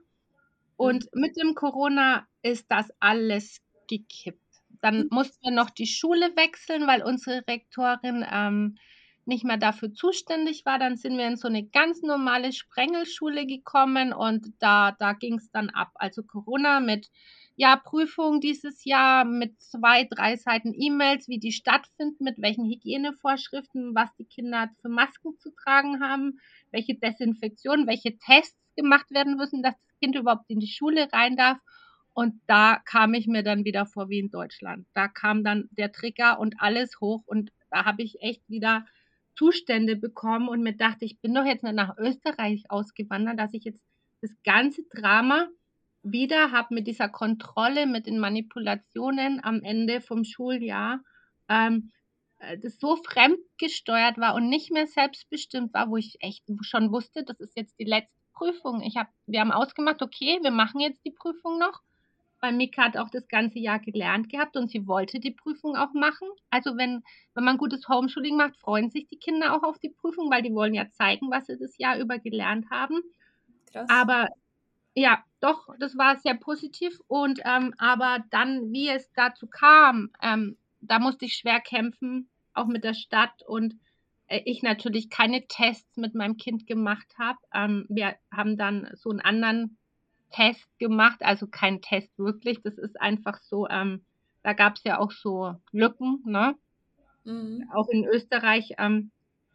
Und mit dem Corona ist das alles gekippt. Dann mussten wir noch die Schule wechseln, weil unsere Rektorin ähm, nicht mehr dafür zuständig war. Dann sind wir in so eine ganz normale Sprengelschule gekommen und da, da ging es dann ab. Also Corona mit ja, Prüfung dieses Jahr mit zwei, drei Seiten E-Mails, wie die stattfinden, mit welchen Hygienevorschriften, was die Kinder für Masken zu tragen haben, welche Desinfektion, welche Tests gemacht werden müssen, dass das Kind überhaupt in die Schule rein darf. Und da kam ich mir dann wieder vor wie in Deutschland. Da kam dann der Trigger und alles hoch und da habe ich echt wieder Zustände bekommen und mir dachte, ich bin doch jetzt nicht nach Österreich ausgewandert, dass ich jetzt das ganze Drama wieder habe mit dieser Kontrolle, mit den Manipulationen am Ende vom Schuljahr. Ähm, äh, das so fremdgesteuert war und nicht mehr selbstbestimmt war, wo ich echt schon wusste, das ist jetzt die letzte Prüfung. Ich habe wir haben ausgemacht, okay, wir machen jetzt die Prüfung noch, weil Mika hat auch das ganze Jahr gelernt gehabt und sie wollte die Prüfung auch machen. Also wenn wenn man gutes Homeschooling macht, freuen sich die Kinder auch auf die Prüfung, weil die wollen ja zeigen, was sie das Jahr über gelernt haben. Krass. Aber ja, doch, das war sehr positiv und, ähm aber dann, wie es dazu kam, ähm, da musste ich schwer kämpfen, auch mit der Stadt und, äh, ich natürlich keine Tests mit meinem Kind gemacht habe. Ähm, wir haben dann so einen anderen Test gemacht, also kein Test wirklich. Das ist einfach so, ähm da gab's ja auch so Lücken, ne, Mhm. auch in Österreich, ähm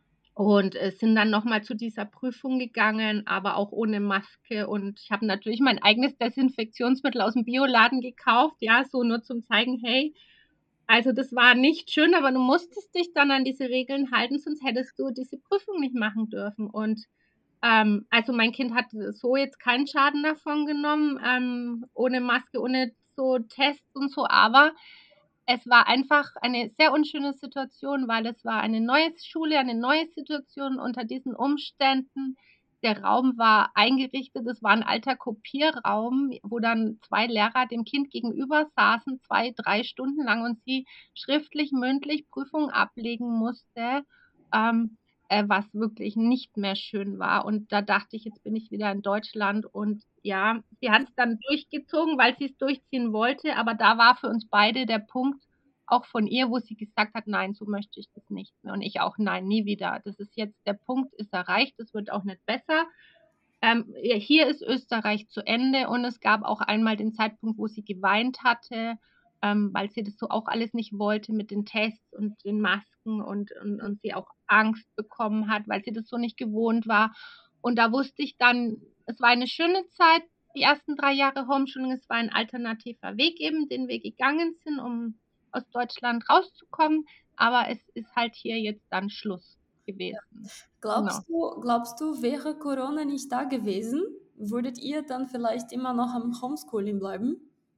und, äh, sind dann noch mal zu dieser Prüfung gegangen, aber auch ohne Maske und ich habe natürlich mein eigenes Desinfektionsmittel aus'm Bioladen gekauft, ja, so nur zum zeigen: „Hey“, also, das war nicht schön, aber du musstest dich dann an diese Regeln halten, sonst hättest du diese Prüfung nicht machen dürfen und, ähm, also, mein Kind hat so jetzt keinen Schaden davon genommen, ähm, ohne Maske, ohne so Tests und so, aber es war einfach eine sehr unschöne Situation, weil es war eine neue Schule, eine neue Situation unter diesen Umständen. Der Raum war eingerichtet, es war 'n alter Kopierraum, wo dann zwei Lehrer dem Kind gegenüber saßen, zwei, drei Stunden lang und sie schriftlich, mündlich Prüfungen ablegen musste, ähm, äh, was wirklich nicht mehr schön war. Und da dachte ich: „Jetzt bin ich wieder in Deutschland“ und ja, sie hat's dann durchgezogen, weil sie's durchziehen wollte, aber da war für uns beide der Punkt auch von ihr, wo sie gesagt hat: „Nein, so möchte ich das nicht mehr.“ Und ich auch: „Nein, nie wieder. Das ist jetzt der Punkt ist erreicht, das wird auch nicht besser.“ Ähm, ja, hier ist Österreich zu Ende und es gab auch einmal den Zeitpunkt, wo sie geweint hatte, ähm, weil sie das so auch alles nicht wollte mit den Tests und den Masken und und und sie auch Angst bekommen hat, weil sie das so nicht gewohnt war. Und da wusste ich dann, es war eine schöne Zeit, die ersten drei Jahre Homeschooling. Es war ein alternativer Weg eben, den wir gegangen sind, um aus Deutschland rauszukommen, aber es ist halt hier jetzt dann Schluss gewesen. Genau. Glaubst du, glaubst du, wäre Corona nicht da gewesen, würdet ihr dann vielleicht immer noch am Homeschooling bleiben?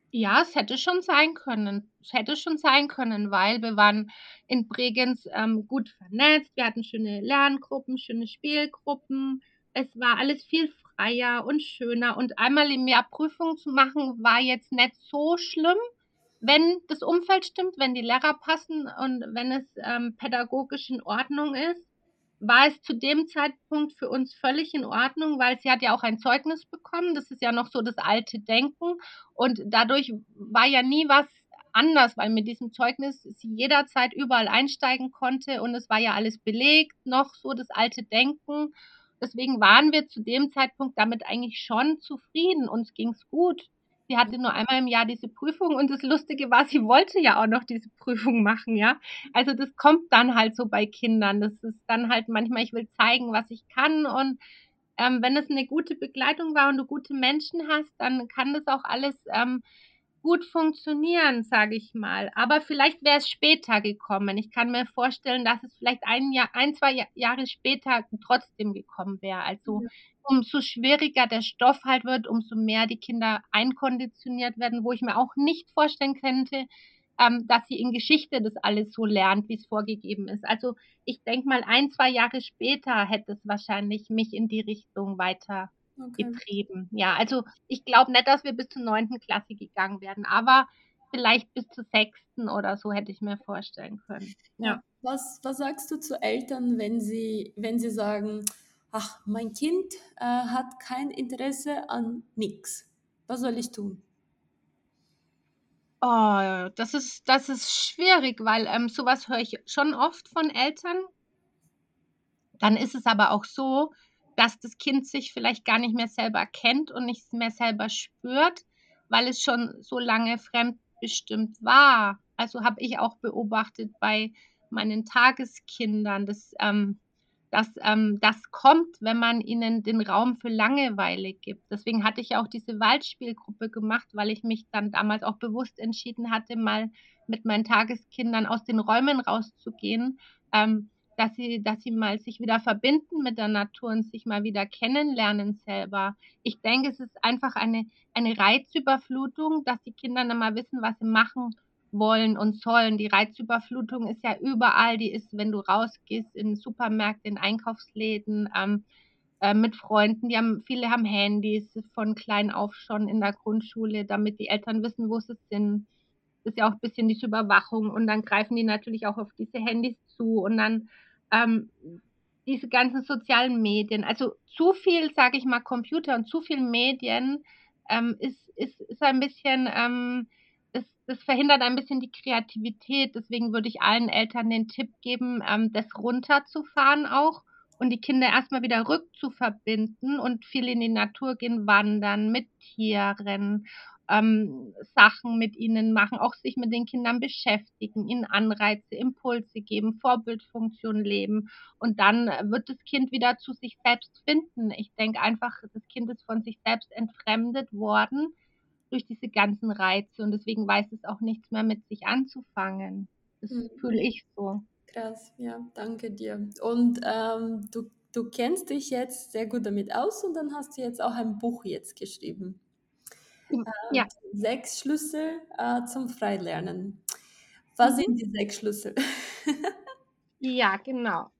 Ja, es hätte schon sein können. Es hätte schon sein können, weil wir waren in Bregenz, ähm, gut vernetzt. Wir hatten schöne Lerngruppen, schöne Spielgruppen. Es war alles viel freier und schöner und einmal im Jahr Prüfungen zu machen, war jetzt nicht so schlimm, wenn das Umfeld stimmt, wenn die Lehrer passen und wenn es, ähm, pädagogisch in Ordnung ist, war es zu dem Zeitpunkt für uns völlig in Ordnung, weil sie hat ja auch ein Zeugnis bekommen. Das ist ja noch so das alte Denken und dadurch war ja nie was anders, weil mit diesem Zeugnis sie jederzeit überall einsteigen konnte und es war ja alles belegt, noch so das alte Denken. Deswegen waren wir zu dem Zeitpunkt damit eigentlich schon zufrieden. Uns ging's gut. Sie hatte nur einmal im Jahr diese Prüfung und das Lustige war, sie wollte ja auch noch diese Prüfung machen, ja. Also das kommt dann halt so bei Kindern. Das ist dann halt manchmal, ich will zeigen, was ich kann und ähm, wenn es eine gute Begleitung war und du gute Menschen hast, dann kann das auch alles ähm, gut funktionieren, sage ich mal. Aber vielleicht wäre es später gekommen. Ich kann mir vorstellen, dass es vielleicht ein Jahr, ein, zwei Ja- Jahre später trotzdem gekommen wäre. Also Ja. umso schwieriger der Stoff halt wird, umso mehr die Kinder einkonditioniert werden, wo ich mir auch nicht vorstellen könnte, ähm, dass sie in Geschichte das alles so lernt, wie es vorgegeben ist. Also ich denke mal, ein, zwei Jahre später hätte es wahrscheinlich mich in die Richtung weiter Okay. getrieben. Ja, also ich glaube nicht, dass wir bis zur neunten Klasse gegangen werden, aber vielleicht bis zur sechsten oder so hätte ich mir vorstellen können. Ja. Ja. Was, was sagst du zu Eltern, wenn sie, wenn sie sagen, ach, mein Kind äh, hat kein Interesse an nichts. Was soll ich tun? Oh, das ist das ist schwierig, weil, ähm, so was höre ich schon oft von Eltern. Dann ist es aber auch so, dass das Kind sich vielleicht gar nicht mehr selber kennt und nicht mehr selber spürt, weil es schon so lange fremdbestimmt war. Also, habe ich auch beobachtet bei meinen Tageskindern, dass, ähm dass, ähm, das kommt, wenn man ihnen den Raum für Langeweile gibt. Deswegen hatte ich ja auch diese Waldspielgruppe gemacht, weil ich mich dann damals auch bewusst entschieden hatte, mal mit meinen Tageskindern aus den Räumen rauszugehen, ähm, dass sie dass sie mal sich wieder verbinden mit der Natur und sich mal wieder kennenlernen selber. Ich denke, es ist einfach eine eine Reizüberflutung, dass die Kinder dann mal wissen, was sie machen wollen und sollen. Die Reizüberflutung ist ja überall. Die ist, wenn du rausgehst in Supermärkte, in Einkaufsläden, ähm, äh, mit Freunden. Die haben viele haben Handys von klein auf schon in der Grundschule, damit die Eltern wissen, wo sie sind. Ist ja auch 'n bisschen diese Überwachung und dann greifen die natürlich auch auf diese Handys zu und dann, ähm, diese ganzen sozialen Medien. Also, zu viel, sage ich mal, Computer und zu viel Medien, ähm, ist ist ist ein bisschen, ähm das das verhindert ein bisschen die Kreativität. Deswegen würde ich allen Eltern den Tipp geben, ähm, das runterzufahren auch und die Kinder erst mal wieder rückzuverbinden und viel in die Natur gehen, wandern, mit Tieren, ähm, Sachen mit ihnen machen, auch sich mit den Kindern beschäftigen, ihnen Anreize, Impulse geben, Vorbildfunktion leben. Und dann äh, wird das Kind wieder zu sich selbst finden. Ich denke einfach, das Kind ist von sich selbst entfremdet worden durch diese ganzen Reize und deswegen weiß es auch nichts mehr mit sich anzufangen. Das Mhm. fühle ich so. Krass, ja, danke dir. Und ähm, du, du kennst dich jetzt sehr gut damit aus und dann hast du jetzt auch ein Buch jetzt geschrieben. Hm, Äh, ja, Sechs Schlüssel äh, zum Freilernen. Was mhm. sind die sechs Schlüssel? Ja, genau.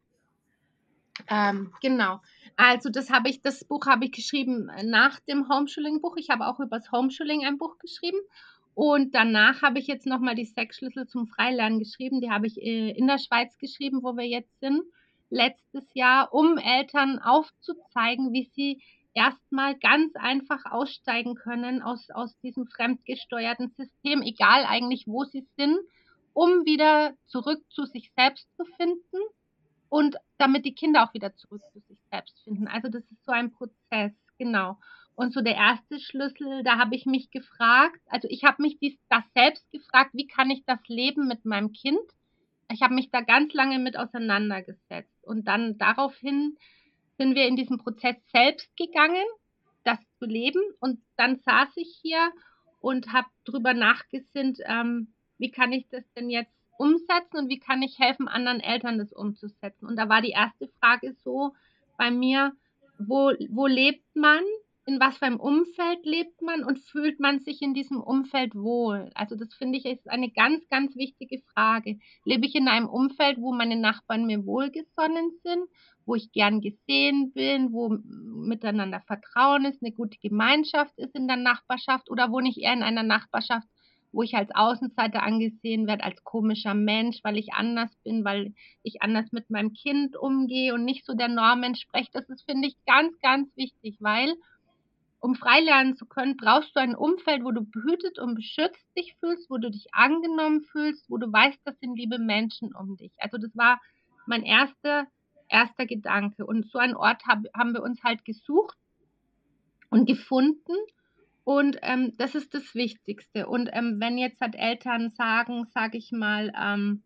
Ähm, genau. Also, das habe ich das Buch habe ich geschrieben, äh, nach dem Homeschooling-Buch. Ich habe auch übers Homeschooling ein Buch geschrieben und danach habe ich jetzt noch mal die sechs Schlüssel zum Freilernen geschrieben. Die habe ich, äh, in der Schweiz geschrieben, wo wir jetzt sind, letztes Jahr, um Eltern aufzuzeigen, wie sie erst mal ganz einfach aussteigen können aus aus diesem fremdgesteuerten System, egal eigentlich, wo sie sind, um wieder zurück zu sich selbst zu finden und damit die Kinder auch wieder zurück zu sich selbst finden. Also, das ist so ein Prozess, genau. Und so der erste Schlüssel, da habe ich mich gefragt also, ich habe mich dies das selbst gefragt: „Wie kann ich das leben mit meinem Kind?“ Ich habe mich da ganz lange mit auseinandergesetzt und dann daraufhin sind wir in diesen Prozess selbst gegangen, das zu leben und dann saß ich hier und habe drüber nachgesinnt, ähm, wie kann ich das denn jetzt umsetzen und wie kann ich helfen, anderen Eltern das umzusetzen? Und da war die erste Frage so bei mir: „Wo wo lebt man in was für einem Umfeld lebt man und fühlt man sich in diesem Umfeld wohl? Also das finde ich ist eine ganz, ganz wichtige Frage. Lebe ich in einem Umfeld, wo meine Nachbarn mir wohlgesonnen sind, wo ich gern gesehen bin, wo m- miteinander Vertrauen ist, eine gute Gemeinschaft ist in der Nachbarschaft, oder wohne ich eher in einer Nachbarschaft, wo ich als Außenseiter angesehen werde, als komischer Mensch, weil ich anders bin, weil ich anders mit meinem Kind umgehe und nicht so der Norm entspreche. Das ist, finde ich, ganz, ganz wichtig, weil um frei lernen zu können, brauchst du ein Umfeld, wo du behütet und beschützt dich fühlst, wo du dich angenommen fühlst, wo du weißt, das sind liebe Menschen um dich. Also das war mein erster, erster Gedanke. Und so einen Ort hab, haben wir uns halt gesucht und gefunden. Und ähm, das ist das Wichtigste. Und ähm, wenn jetzt halt Eltern sagen, sage ich mal, ähm,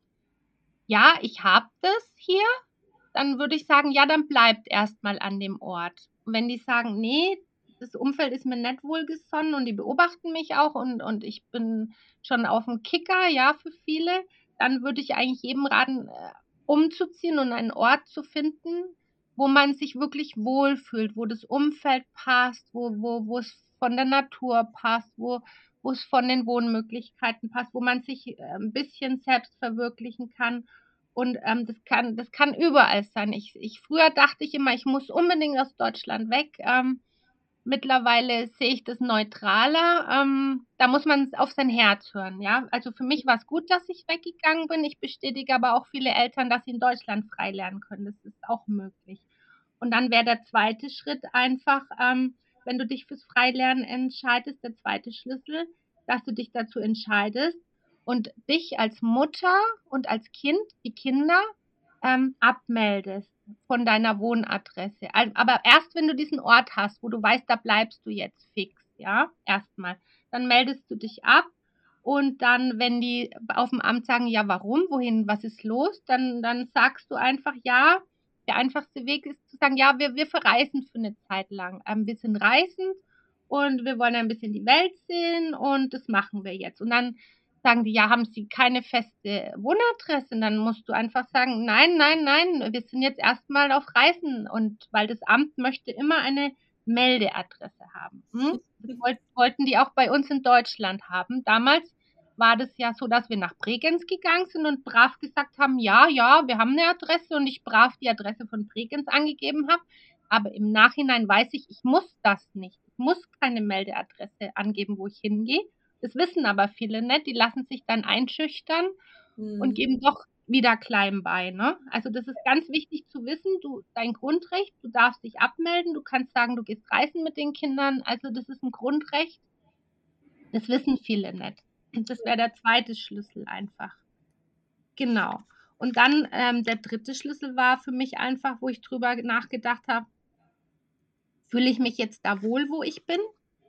ja, ich habe das hier, dann würde ich sagen, ja, dann bleibt erstmal an dem Ort. Und wenn die sagen: „Nee, das Umfeld ist mir nicht wohlgesonnen und die beobachten mich auch und und ich bin schon auf auf'm Kicker“, ja, für viele, dann würde ich eigentlich jedem raten, äh, umzuziehen und einen Ort zu finden, wo man sich wirklich wohlfühlt, wo das Umfeld passt, wo wo wo es von der Natur passt, wo wo es von den Wohnmöglichkeiten passt, wo man sich, äh, 'n bisschen selbst verwirklichen kann. Und, ähm, das kann das kann überall sein. Ich ich früher dachte ich immer, ich muss unbedingt aus Deutschland weg. Ähm, mittlerweile sehe ich das neutraler. Ähm, da muss man auf sein Herz hören, ja? Also, für mich war es gut, dass ich weggegangen bin. Ich bestätige aber auch viele Eltern, dass sie in Deutschland frei lernen können. Das ist auch möglich. Und dann wäre der zweite Schritt einfach, ähm, wenn du dich fürs Freilernen entscheidest, der zweite Schlüssel, dass du dich dazu entscheidest und dich als Mutter und als Kind, die Kinder, ähm, abmeldest von deiner Wohnadresse. Al aber erst, wenn du diesen Ort hast, wo du weißt, da bleibst du jetzt fix, ja, erstmal. Dann meldest du dich ab und dann, wenn die auf'm Amt sagen: „Ja, warum? Wohin? Was ist los?“ Dann dann sagst du einfach: „Ja, der einfachste Weg ist zu sagen: „Ja, wir wir verreisen für 'ne Zeit lang. Ähm, wir sind reisend und wir wollen ein bisschen die Welt sehen und das machen wir jetzt.“ Und dann sagen die: „Ja, haben Sie keine feste Wohnadresse?“ Und dann musst du einfach sagen: „Nein, nein, nein, wir sind jetzt erst mal auf Reisen“, und weil das Amt möchte immer eine Meldeadresse haben. Mhm. Das wollt wollten die auch bei uns in Deutschland haben. Damals war das ja so, dass wir nach Bregenz gegangen sind und brav gesagt haben: „Ja, ja, wir haben 'ne Adresse“, und ich brav die Adresse von Bregenz angegeben habe. Aber im Nachhinein weiß ich, ich muss das nicht. Ich muss keine Meldeadresse angeben, wo ich hingehe. Das wissen aber viele nicht. Die lassen sich dann einschüchtern und Mhm. geben doch wieder klein bei, ne? Also, das ist ganz wichtig zu wissen, du dein Grundrecht, du darfst dich abmelden, du kannst sagen, du gehst reisen mit den Kindern. Also, das ist 'n Grundrecht. Das wissen viele nicht. Das wäre der zweite Schlüssel einfach. Genau. Und dann, ähm, der dritte Schlüssel war für mich einfach, wo ich drüber nachgedacht habe: „Fühle ich mich jetzt da wohl, wo ich bin?“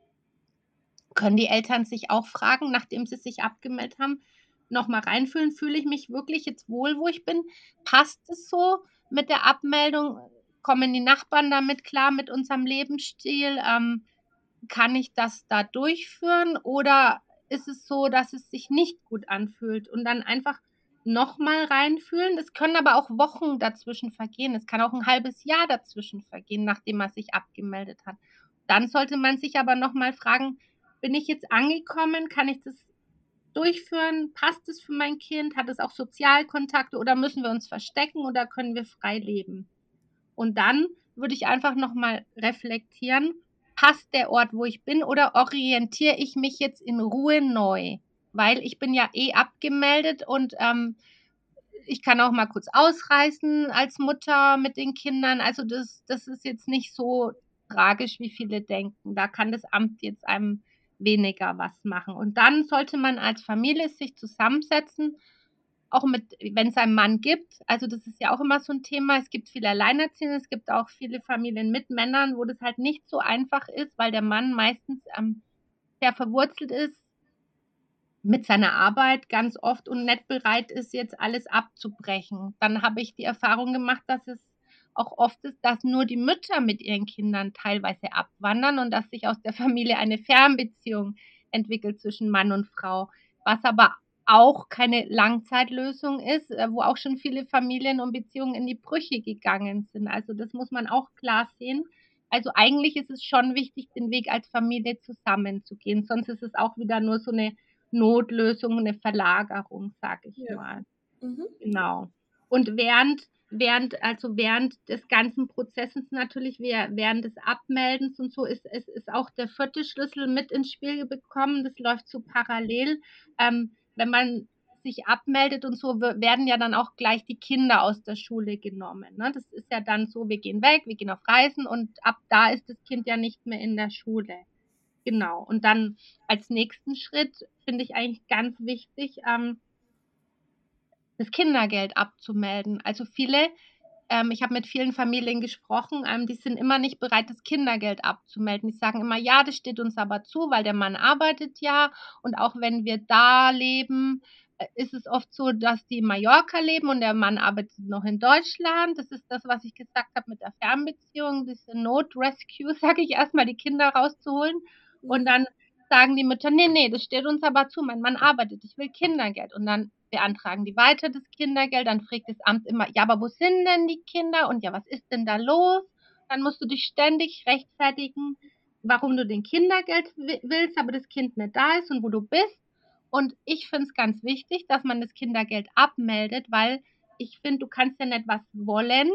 Können die Eltern sich auch fragen, nachdem sie sich abgemeldet haben, noch mal reinfühlen: „Fühle ich mich wirklich jetzt wohl, wo ich bin? Passt es so mit der Abmeldung? Kommen die Nachbarn damit klar mit unserem Lebensstil? Ähm, kann ich das da durchführen oder ist es so, dass es sich nicht gut anfühlt?“ Und dann einfach noch mal reinfühlen. Es können aber auch Wochen dazwischen vergehen. Es kann auch 'n halbes Jahr dazwischen vergehen, nachdem man sich abgemeldet hat. Dann sollte man sich aber noch mal fragen: „Bin ich jetzt angekommen? Kann ich das durchführen? Passt es für mein Kind? Hat es auch Sozialkontakte oder müssen wir uns verstecken oder können wir frei leben?“ Und dann würde ich einfach noch mal reflektieren: „Passt der Ort, wo ich bin, oder orientiere ich mich jetzt in Ruhe neu?“ Weil ich bin ja eh abgemeldet und, ähm, ich kann auch mal kurz ausreisen als Mutter mit den Kindern. Also, das das ist jetzt nicht so tragisch, wie viele denken. Da kann das Amt jetzt einem weniger was machen. Und dann sollte man als Familie sich zusammensetzen, auch mit wenn's einen Mann gibt. Also, das ist ja auch immer so 'n Thema. Es gibt viele Alleinerziehende, es gibt auch viele Familien mit Männern, wo das halt nicht so einfach ist, weil der Mann meistens, ähm, sehr verwurzelt ist mit seiner Arbeit ganz oft und nicht bereit ist, jetzt alles abzubrechen. Dann habe ich die Erfahrung gemacht, dass es auch oft ist, dass nur die Mütter mit ihren Kindern teilweise abwandern und dass sich aus der Familie eine Fernbeziehung entwickelt zwischen Mann und Frau, was aber auch keine Langzeitlösung ist, äh, wo auch schon viele Familien und Beziehungen in die Brüche gegangen sind. Also, das muss man auch klar sehen. Also eigentlich ist es schon wichtig, den Weg als Familie zusammenzugehen, sonst ist es auch wieder nur so eine Notlösung, eine Verlagerung, sage ich Ja. mal. Mhm. Genau. Und während während also während des ganzen Prozesses natürlich, wer während des Abmeldens und so ist ist ist auch der vierte Schlüssel mit ins Spiel gekommen. Das läuft so parallel. Ähm, wenn man sich abmeldet und so, we werden ja dann auch gleich die Kinder aus der Schule genommen, ne? Das ist ja dann so, wir gehen weg, wir gehen auf Reisen und ab da ist das Kind ja nicht mehr in der Schule. Genau. Und dann als nächsten Schritt finde ich eigentlich ganz wichtig, ähm das Kindergeld abzumelden. Also viele ähm, ich habe mit vielen Familien gesprochen, ähm, die sind immer nicht bereit, das Kindergeld abzumelden. Die sagen immer: „Ja, das steht uns aber zu, weil der Mann arbeitet ja und auch wenn wir da leben, äh, ist es oft so, dass die in Mallorca leben und der Mann arbeitet noch in Deutschland.“ Das ist das, was ich gesagt habe mit der Fernbeziehung, diese Notrescue, sage ich erst mal, die Kinder rauszuholen. Und Mhm. dann sagen die Mütter: „Ne, ne, das steht uns aber zu. Mein Mann arbeitet, ich will Kindergeld.“ Und dann beantragen die weiter das Kindergeld, dann fragt das Amt immer: „Ja, aber wo sind denn die Kinder und ja, was ist denn da los?“ Dann musst du dich ständig rechtfertigen, warum du den Kindergeld wi willst, aber das Kind nicht da ist und wo du bist. Und ich finde es ganz wichtig, dass man das Kindergeld abmeldet, weil ich finde, du kannst ja nicht was wollen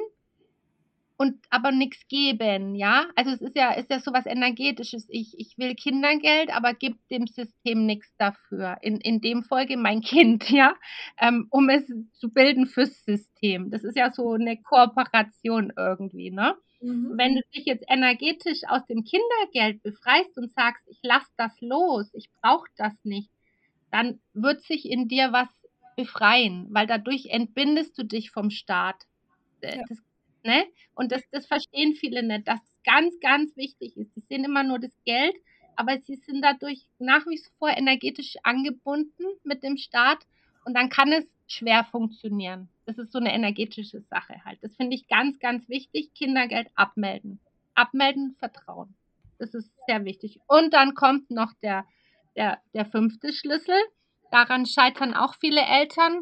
und aber nix geben, ja? Also, es ist ja ist ja so was Energetisches. Ich ich will Kindergeld, aber gebe dem System nix dafür. In in dem Folge mein Kind, ja, ähm, um es zu bilden fürs System. Das ist ja so 'ne Kooperation irgendwie, ne? Mhm. Wenn du dich jetzt energetisch aus dem Kindergeld befreist und sagst: „Ich lasse das los, ich brauche das nicht“, dann wird sich in dir was befreien, weil dadurch entbindest du dich vom Staat. Äh, Ja. das ne? Und das das verstehen viele nicht, dass es ganz, ganz wichtig ist. Die sehen immer nur das Geld, aber sie sind dadurch nach wie vor energetisch angebunden mit dem Staat und dann kann es schwer funktionieren. Das ist so 'ne energetische Sache halt. Das finde ich ganz, ganz wichtig. Kindergeld abmelden. Abmelden, Vertrauen. Das ist sehr wichtig. Und dann kommt noch der der der fünfte Schlüssel. Daran scheitern auch viele Eltern.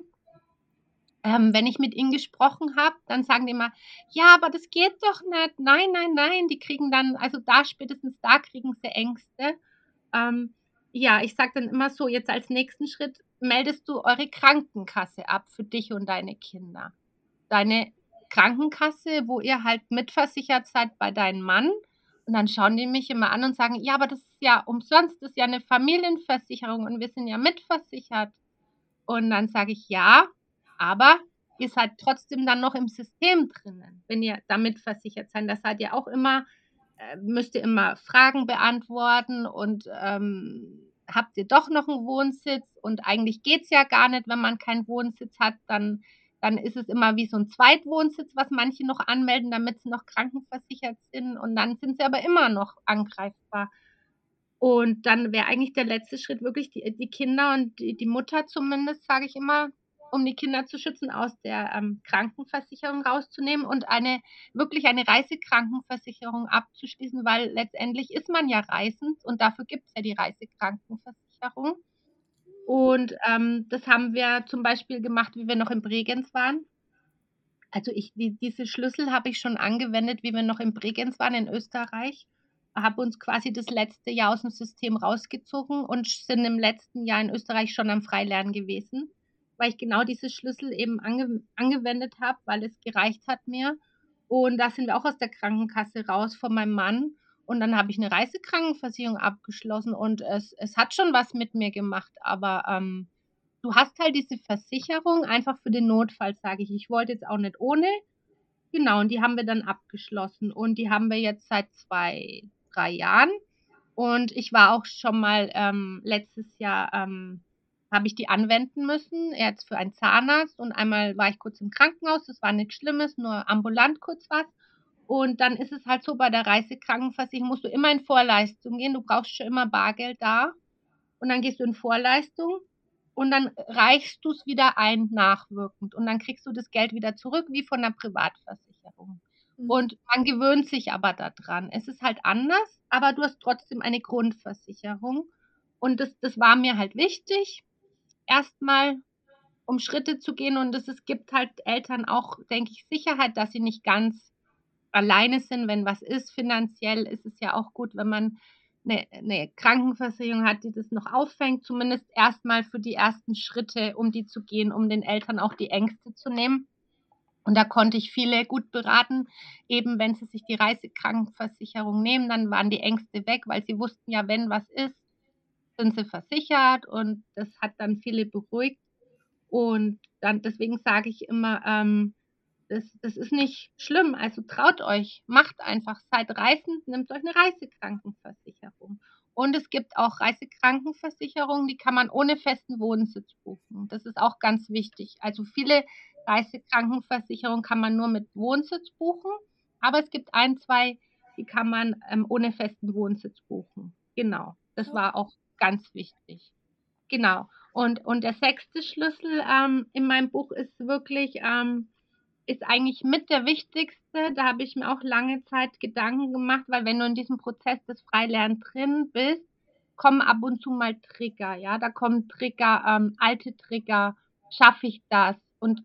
Ähm, wenn ich mit ihnen gesprochen habe, dann sagen die immer: „Ja, aber das geht doch nicht. Nein, nein, nein.“ Die kriegen dann also da spätestens da kriegen sie Ängste. Ähm, ja, ich sage dann immer so: „Jetzt als nächsten Schritt meldest du eure Krankenkasse ab für dich und deine Kinder.“ Deine Krankenkasse, wo ihr halt mitversichert seid bei deinem Mann. Und dann schauen die mich immer an und sagen: „Ja, aber das ist ja umsonst, das ist ja 'ne Familienversicherung und wir sind ja mitversichert.“ Und dann sage ich: „Ja, aber ihr seid trotzdem dann noch im System drinnen, wenn ihr da mitversichert seid. Da seid ihr auch immer äh, müsst ihr immer Fragen beantworten und, ähm, habt ihr doch noch 'n Wohnsitz und eigentlich geht's ja gar nicht, wenn man keinen Wohnsitz hat, dann dann ist es immer wie so 'n Zweitwohnsitz, was manche noch anmelden, damit sie noch krankenversichert sind und dann sind sie aber immer noch angreifbar.“ Und dann wäre eigentlich der letzte Schritt wirklich die die Kinder und die die Mutter zumindest, sage ich immer, um die Kinder zu schützen, aus der, ähm, Krankenversicherung rauszunehmen und eine wirklich eine Reisekrankenversicherung abzuschließen, weil letztendlich ist man ja reisend und dafür gibt's ja die Reisekrankenversicherung. Und, ähm, das haben wir zum Beispiel gemacht, wie wir noch in Bregenz waren. Also, ich die diese Schlüssel habe ich schon angewendet, wie wir noch in Bregenz waren in Österreich. Habe uns quasi das letzte Jahr aus'm System rausgezogen und sch sind im letzten Jahr in Österreich schon am Freilernen gewesen, weil ich genau diese Schlüssel eben angew angewendet habe, weil es gereicht hat mir. Und da sind wir auch aus der Krankenkasse raus von meinem Mann. Und dann habe ich 'ne Reisekrankenversicherung abgeschlossen und es es hat schon was mit mir gemacht, aber, ähm, du hast halt diese Versicherung einfach für den Notfall, sage ich. Ich wollte jetzt auch nicht ohne. Genau, und die haben wir dann abgeschlossen und die haben wir jetzt seit zwei, drei Jahren. Und ich war auch schon mal, ähm letztes Jahr, ähm, habe ich die anwenden müssen, jetzt für einen Zahnarzt und einmal war ich kurz im Krankenhaus. Das war nix Schlimmes, nur ambulant kurz was. Und dann ist es halt so, bei der Reisekrankenversicherung musst du immer in Vorleistung gehen. Du brauchst schon immer Bargeld da. Und dann gehst du in Vorleistung und dann reichst du's wieder ein nachwirkend. Und dann kriegst du das Geld wieder zurück wie von 'ner Privatversicherung. Mhm. Und man gewöhnt sich aber da dran. Es ist halt anders, aber du hast trotzdem eine Grundversicherung. Und das das war mir halt wichtig, erst mal, um Schritte zu gehen und es es gibt halt Eltern auch, denke ich, Sicherheit, dass sie nicht ganz alleine sind, wenn was ist. Finanziell ist es ja auch gut, wenn man eine, eine Krankenversicherung hat, die das noch auffängt, zumindest erstmal für die ersten Schritte, um die zu gehen, um den Eltern auch die Ängste zu nehmen. Und da konnte ich viele gut beraten, eben wenn sie sich die Reisekrankenversicherung nehmen, dann waren die Ängste weg, weil sie wussten ja, wenn was ist, sind sie versichert, und das hat dann viele beruhigt. Und dann deswegen sage ich immer, ähm, das, das ist nicht schlimm. Also traut euch, macht einfach, seid reisend, nehmt euch eine Reisekrankenversicherung. Und es gibt auch Reisekrankenversicherungen, die kann man ohne festen Wohnsitz buchen. Das ist auch ganz wichtig. Also viele Reisekrankenversicherungen kann man nur mit Wohnsitz buchen, aber es gibt ein, zwei, die kann man ähm, ohne festen Wohnsitz buchen. Genau, das war auch ganz wichtig. Genau. Und, und der sechste Schlüssel ähm, in meinem Buch ist wirklich, ähm, ist eigentlich mit der wichtigste. Da habe ich mir auch lange Zeit Gedanken gemacht, weil wenn du in diesem Prozess des Freilernens drin bist, kommen ab und zu mal Trigger. Ja, da kommen Trigger, ähm, alte Trigger. Schaffe ich das? Und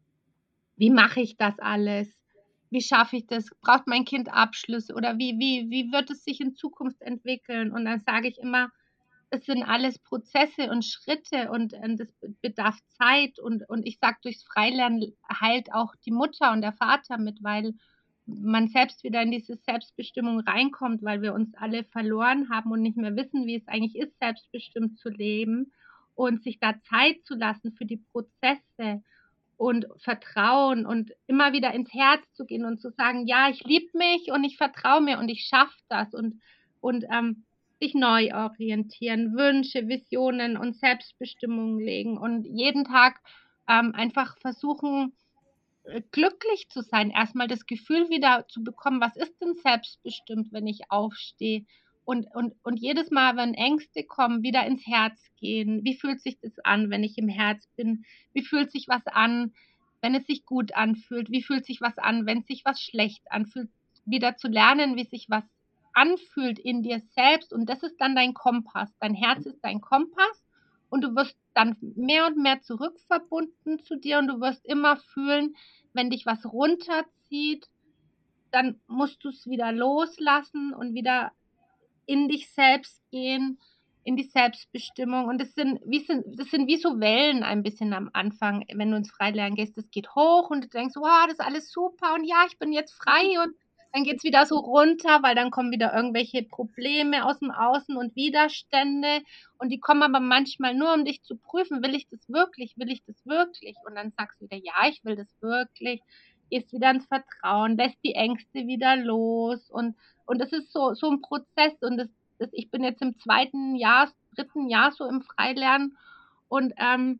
wie mache ich das alles? Wie schaffe ich das? Braucht mein Kind Abschlüsse? Oder wie, wie, wie wird es sich in Zukunft entwickeln? Und dann sage ich immer, es sind alles Prozesse und Schritte, und, und das bedarf Zeit. Und, und ich sage, durchs Freilernen heilt auch die Mutter und der Vater mit, weil man selbst wieder in diese Selbstbestimmung reinkommt, weil wir uns alle verloren haben und nicht mehr wissen, wie es eigentlich ist, selbstbestimmt zu leben, und sich da Zeit zu lassen für die Prozesse und Vertrauen und immer wieder ins Herz zu gehen und zu sagen, ja, ich liebe mich und ich vertraue mir und ich schaffe das, und, und ähm, sich neu orientieren, Wünsche, Visionen und Selbstbestimmung legen und jeden Tag ähm, einfach versuchen, äh, glücklich zu sein, erstmal das Gefühl wieder zu bekommen, was ist denn selbstbestimmt, wenn ich aufstehe, und, und, und jedes Mal, wenn Ängste kommen, wieder ins Herz gehen. Wie fühlt sich das an, wenn ich im Herz bin? Wie fühlt sich was an, wenn es sich gut anfühlt? Wie fühlt sich was an, wenn sich was schlecht anfühlt? Wieder zu lernen, wie sich was anfühlt in dir selbst, und das ist dann dein Kompass. Dein Herz ist dein Kompass, und du wirst dann mehr und mehr zurückverbunden zu dir, und du wirst immer fühlen, wenn dich was runterzieht, dann musst du es wieder loslassen und wieder in dich selbst gehen, in die Selbstbestimmung. Und das sind wie sind das sind wie so Wellen ein bisschen am Anfang, wenn du ins Freilernen gehst. Das geht hoch und du denkst: „Wow, das ist alles super und ja, ich bin jetzt frei“, und dann geht's wieder so runter, weil dann kommen wieder irgendwelche Probleme aus dem Außen und Widerstände, und die kommen aber manchmal nur, um dich zu prüfen: „Will ich das wirklich? Will ich das wirklich?“ Und dann sagst du wieder: „Ja, ich will das wirklich.“ Gehst wieder ins Vertrauen, lässt die Ängste wieder los, und und es ist so so 'n Prozess, und das das ich bin jetzt im zweiten Jahr, dritten Jahr so im Freilernen, und, ähm,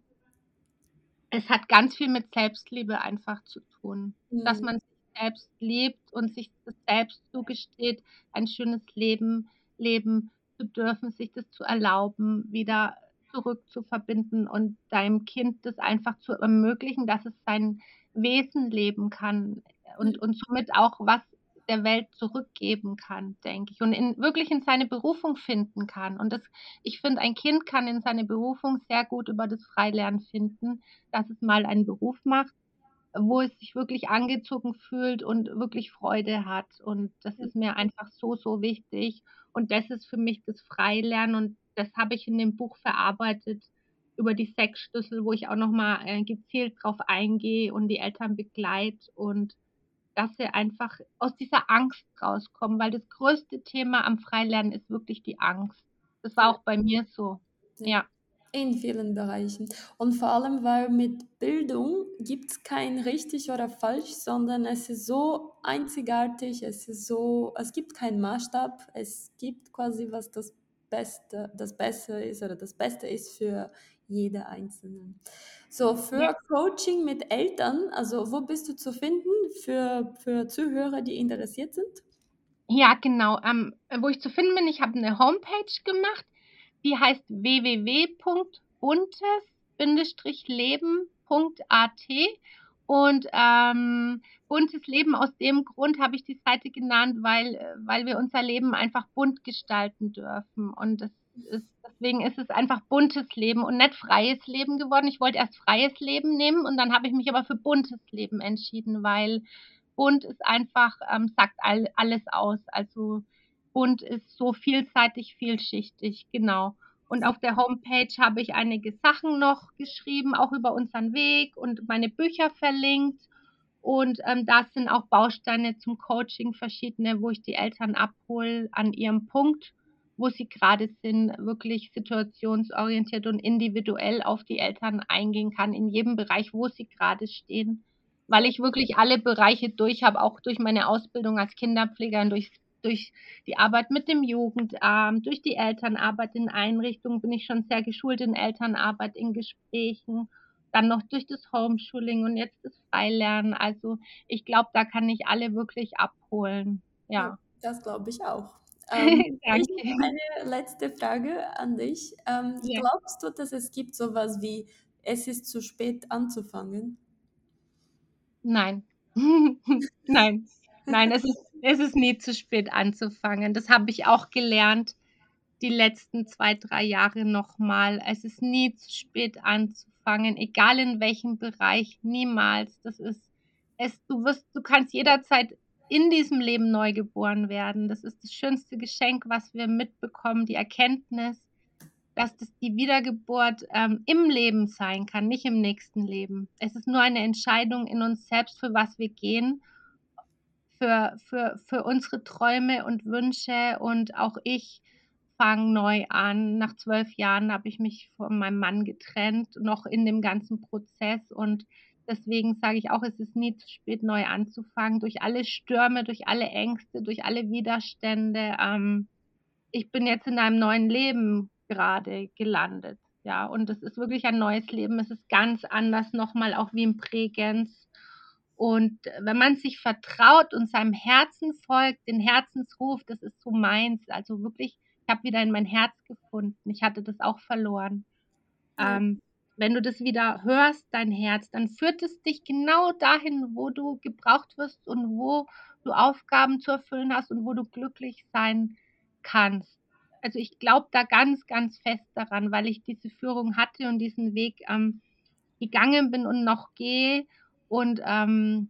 es hat ganz viel mit Selbstliebe einfach zu tun, dass Mhm. man sich selbst liebt und sich das selbst zugesteht, ein schönes Leben leben zu dürfen, sich das zu erlauben, wieder zurückzuverbinden und deinem Kind das einfach zu ermöglichen, dass es sein Wesen leben kann, und und somit auch was der Welt zurückgeben kann, denke ich, und in wirklich in seine Berufung finden kann. Und das ich finde, ein Kind kann in seine Berufung sehr gut über das Freilernen finden, dass es mal einen Beruf macht, wo es sich wirklich angezogen fühlt und wirklich Freude hat. Und das ist mir einfach so, so wichtig. Und das ist für mich das Freilernen, und das habe ich in dem Buch verarbeitet über die sechs Schlüssel, wo ich auch noch mal, äh, gezielt drauf eingehe und die Eltern begleite, und dass sie einfach aus dieser Angst rauskommen, weil das größte Thema am Freilernen ist wirklich die Angst. Das war Ja, auch bei mir so. ja. Ja. In vielen Bereichen. Und vor allem, weil mit Bildung gibt es kein richtig oder falsch, sondern es ist so einzigartig, es ist so, es gibt keinen Maßstab, es gibt quasi, was das Beste, das Beste ist oder das Beste ist für jede Einzelne. So, Ja. für Coaching mit Eltern, also wo bist du zu finden für, für Zuhörer, die interessiert sind? Ja, genau. Ähm, wo ich zu finden bin, ich habe eine Homepage gemacht, die heißt w w w punkt buntes leben punkt a t, und, ähm, buntes Leben aus dem Grund habe ich die Seite genannt, weil äh, weil wir unser Leben einfach bunt gestalten dürfen, und das ist deswegen ist es einfach buntes Leben und nicht freies Leben geworden. Ich wollte erst freies Leben nehmen, und dann habe ich mich aber für buntes Leben entschieden, weil bunt ist einfach, ähm, sagt all, alles aus. Also bunt ist so vielseitig, vielschichtig, genau. Und auf der Homepage habe ich einige Sachen noch geschrieben, auch über unseren Weg und meine Bücher verlinkt. Und ähm, da sind auch Bausteine zum Coaching verschiedene, wo ich die Eltern abhole an ihrem Punkt, wo sie gerade sind, wirklich situationsorientiert und individuell auf die Eltern eingehen kann, in jedem Bereich, wo sie gerade stehen, weil ich wirklich alle Bereiche durch habe, auch durch meine Ausbildung als Kinderpflegerin, durch, durch die Arbeit mit dem Jugendamt, durch die Elternarbeit in Einrichtungen bin ich schon sehr geschult in Elternarbeit, in Gesprächen, dann noch durch das Homeschooling und jetzt das Freilernen. Also ich glaube, da kann ich alle wirklich abholen. Ja, Ja. das glaube ich auch. Ähm, ich Danke. habe eine letzte Frage an dich. Ähm, Ja. glaubst du, dass es gibt sowas wie, es ist zu spät anzufangen? Nein. Nein. Nein, es ist, es ist nie zu spät anzufangen. Das habe ich auch gelernt die letzten zwei, drei Jahre nochmal. Es ist nie zu spät anzufangen, egal in welchem Bereich, niemals. Das ist es, du wirst, du kannst jederzeit in diesem Leben neu geboren werden. Das ist das schönste Geschenk, was wir mitbekommen, die Erkenntnis, dass das die Wiedergeburt ähm, im Leben sein kann, nicht im nächsten Leben. Es ist nur eine Entscheidung in uns selbst, für was wir gehen, für, für, für unsere Träume und Wünsche. Und auch ich fange neu an. Nach zwölf Jahren habe ich mich von meinem Mann getrennt, noch in dem ganzen Prozess. Und deswegen sage ich auch, es ist nie zu spät, neu anzufangen. Durch alle Stürme, durch alle Ängste, durch alle Widerstände. Ähm, ich bin jetzt in einem neuen Leben gerade gelandet. Ja, und es ist wirklich ein neues Leben. Es ist ganz anders nochmal, auch wie im Prägens. Und wenn man sich vertraut und seinem Herzen folgt, den Herzensruf, das ist so meins. Also wirklich, ich habe wieder in mein Herz gefunden. Ich hatte das auch verloren. Ja. Ähm, wenn du das wieder hörst, dein Herz, dann führt es dich genau dahin, wo du gebraucht wirst und wo du Aufgaben zu erfüllen hast und wo du glücklich sein kannst. Also ich glaube da ganz, ganz fest daran, weil ich diese Führung hatte und diesen Weg ähm, gegangen bin und noch gehe. Und ähm,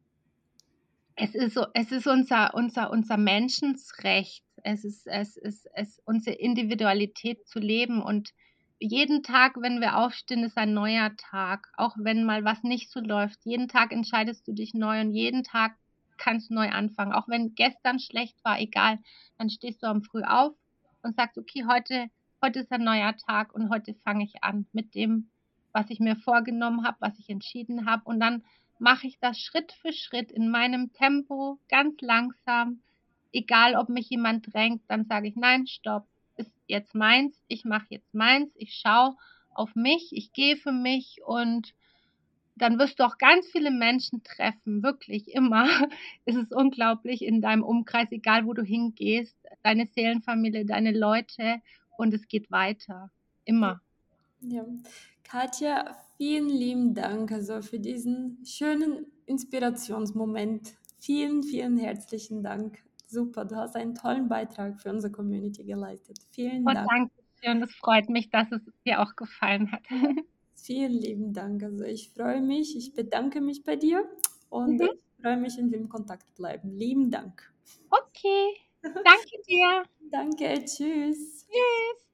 es ist so, es ist unser, unser, unser Menschensrecht. Es ist, es ist, es unsere Individualität zu leben. Und jeden Tag, wenn wir aufstehen, ist ein neuer Tag. Auch wenn mal was nicht so läuft. Jeden Tag entscheidest du dich neu und jeden Tag kannst du neu anfangen. Auch wenn gestern schlecht war, egal. Dann stehst du am Früh auf und sagst, okay, heute, heute ist ein neuer Tag und heute fange ich an mit dem, was ich mir vorgenommen habe, was ich entschieden habe. Und dann mache ich das Schritt für Schritt in meinem Tempo, ganz langsam. Egal, ob mich jemand drängt, dann sage ich, nein, stopp, ist jetzt meins, ich mache jetzt meins, ich schaue auf mich, ich gehe für mich und dann wirst du auch ganz viele Menschen treffen, wirklich immer. Es ist unglaublich in deinem Umkreis, egal wo du hingehst, deine Seelenfamilie, deine Leute und es geht weiter, immer. Ja. Katja, vielen lieben Dank also für diesen schönen Inspirationsmoment. Vielen, vielen herzlichen Dank. Super, du hast einen tollen Beitrag für unsere Community geleistet. Vielen Oh, Dank. danke schön, das freut mich, dass es dir auch gefallen hat. Vielen lieben Dank. Also ich freue mich, ich bedanke mich bei dir und Mhm. ich freue mich, wenn wir im Kontakt bleiben. Lieben Dank. Okay, danke dir. Danke, tschüss. Tschüss.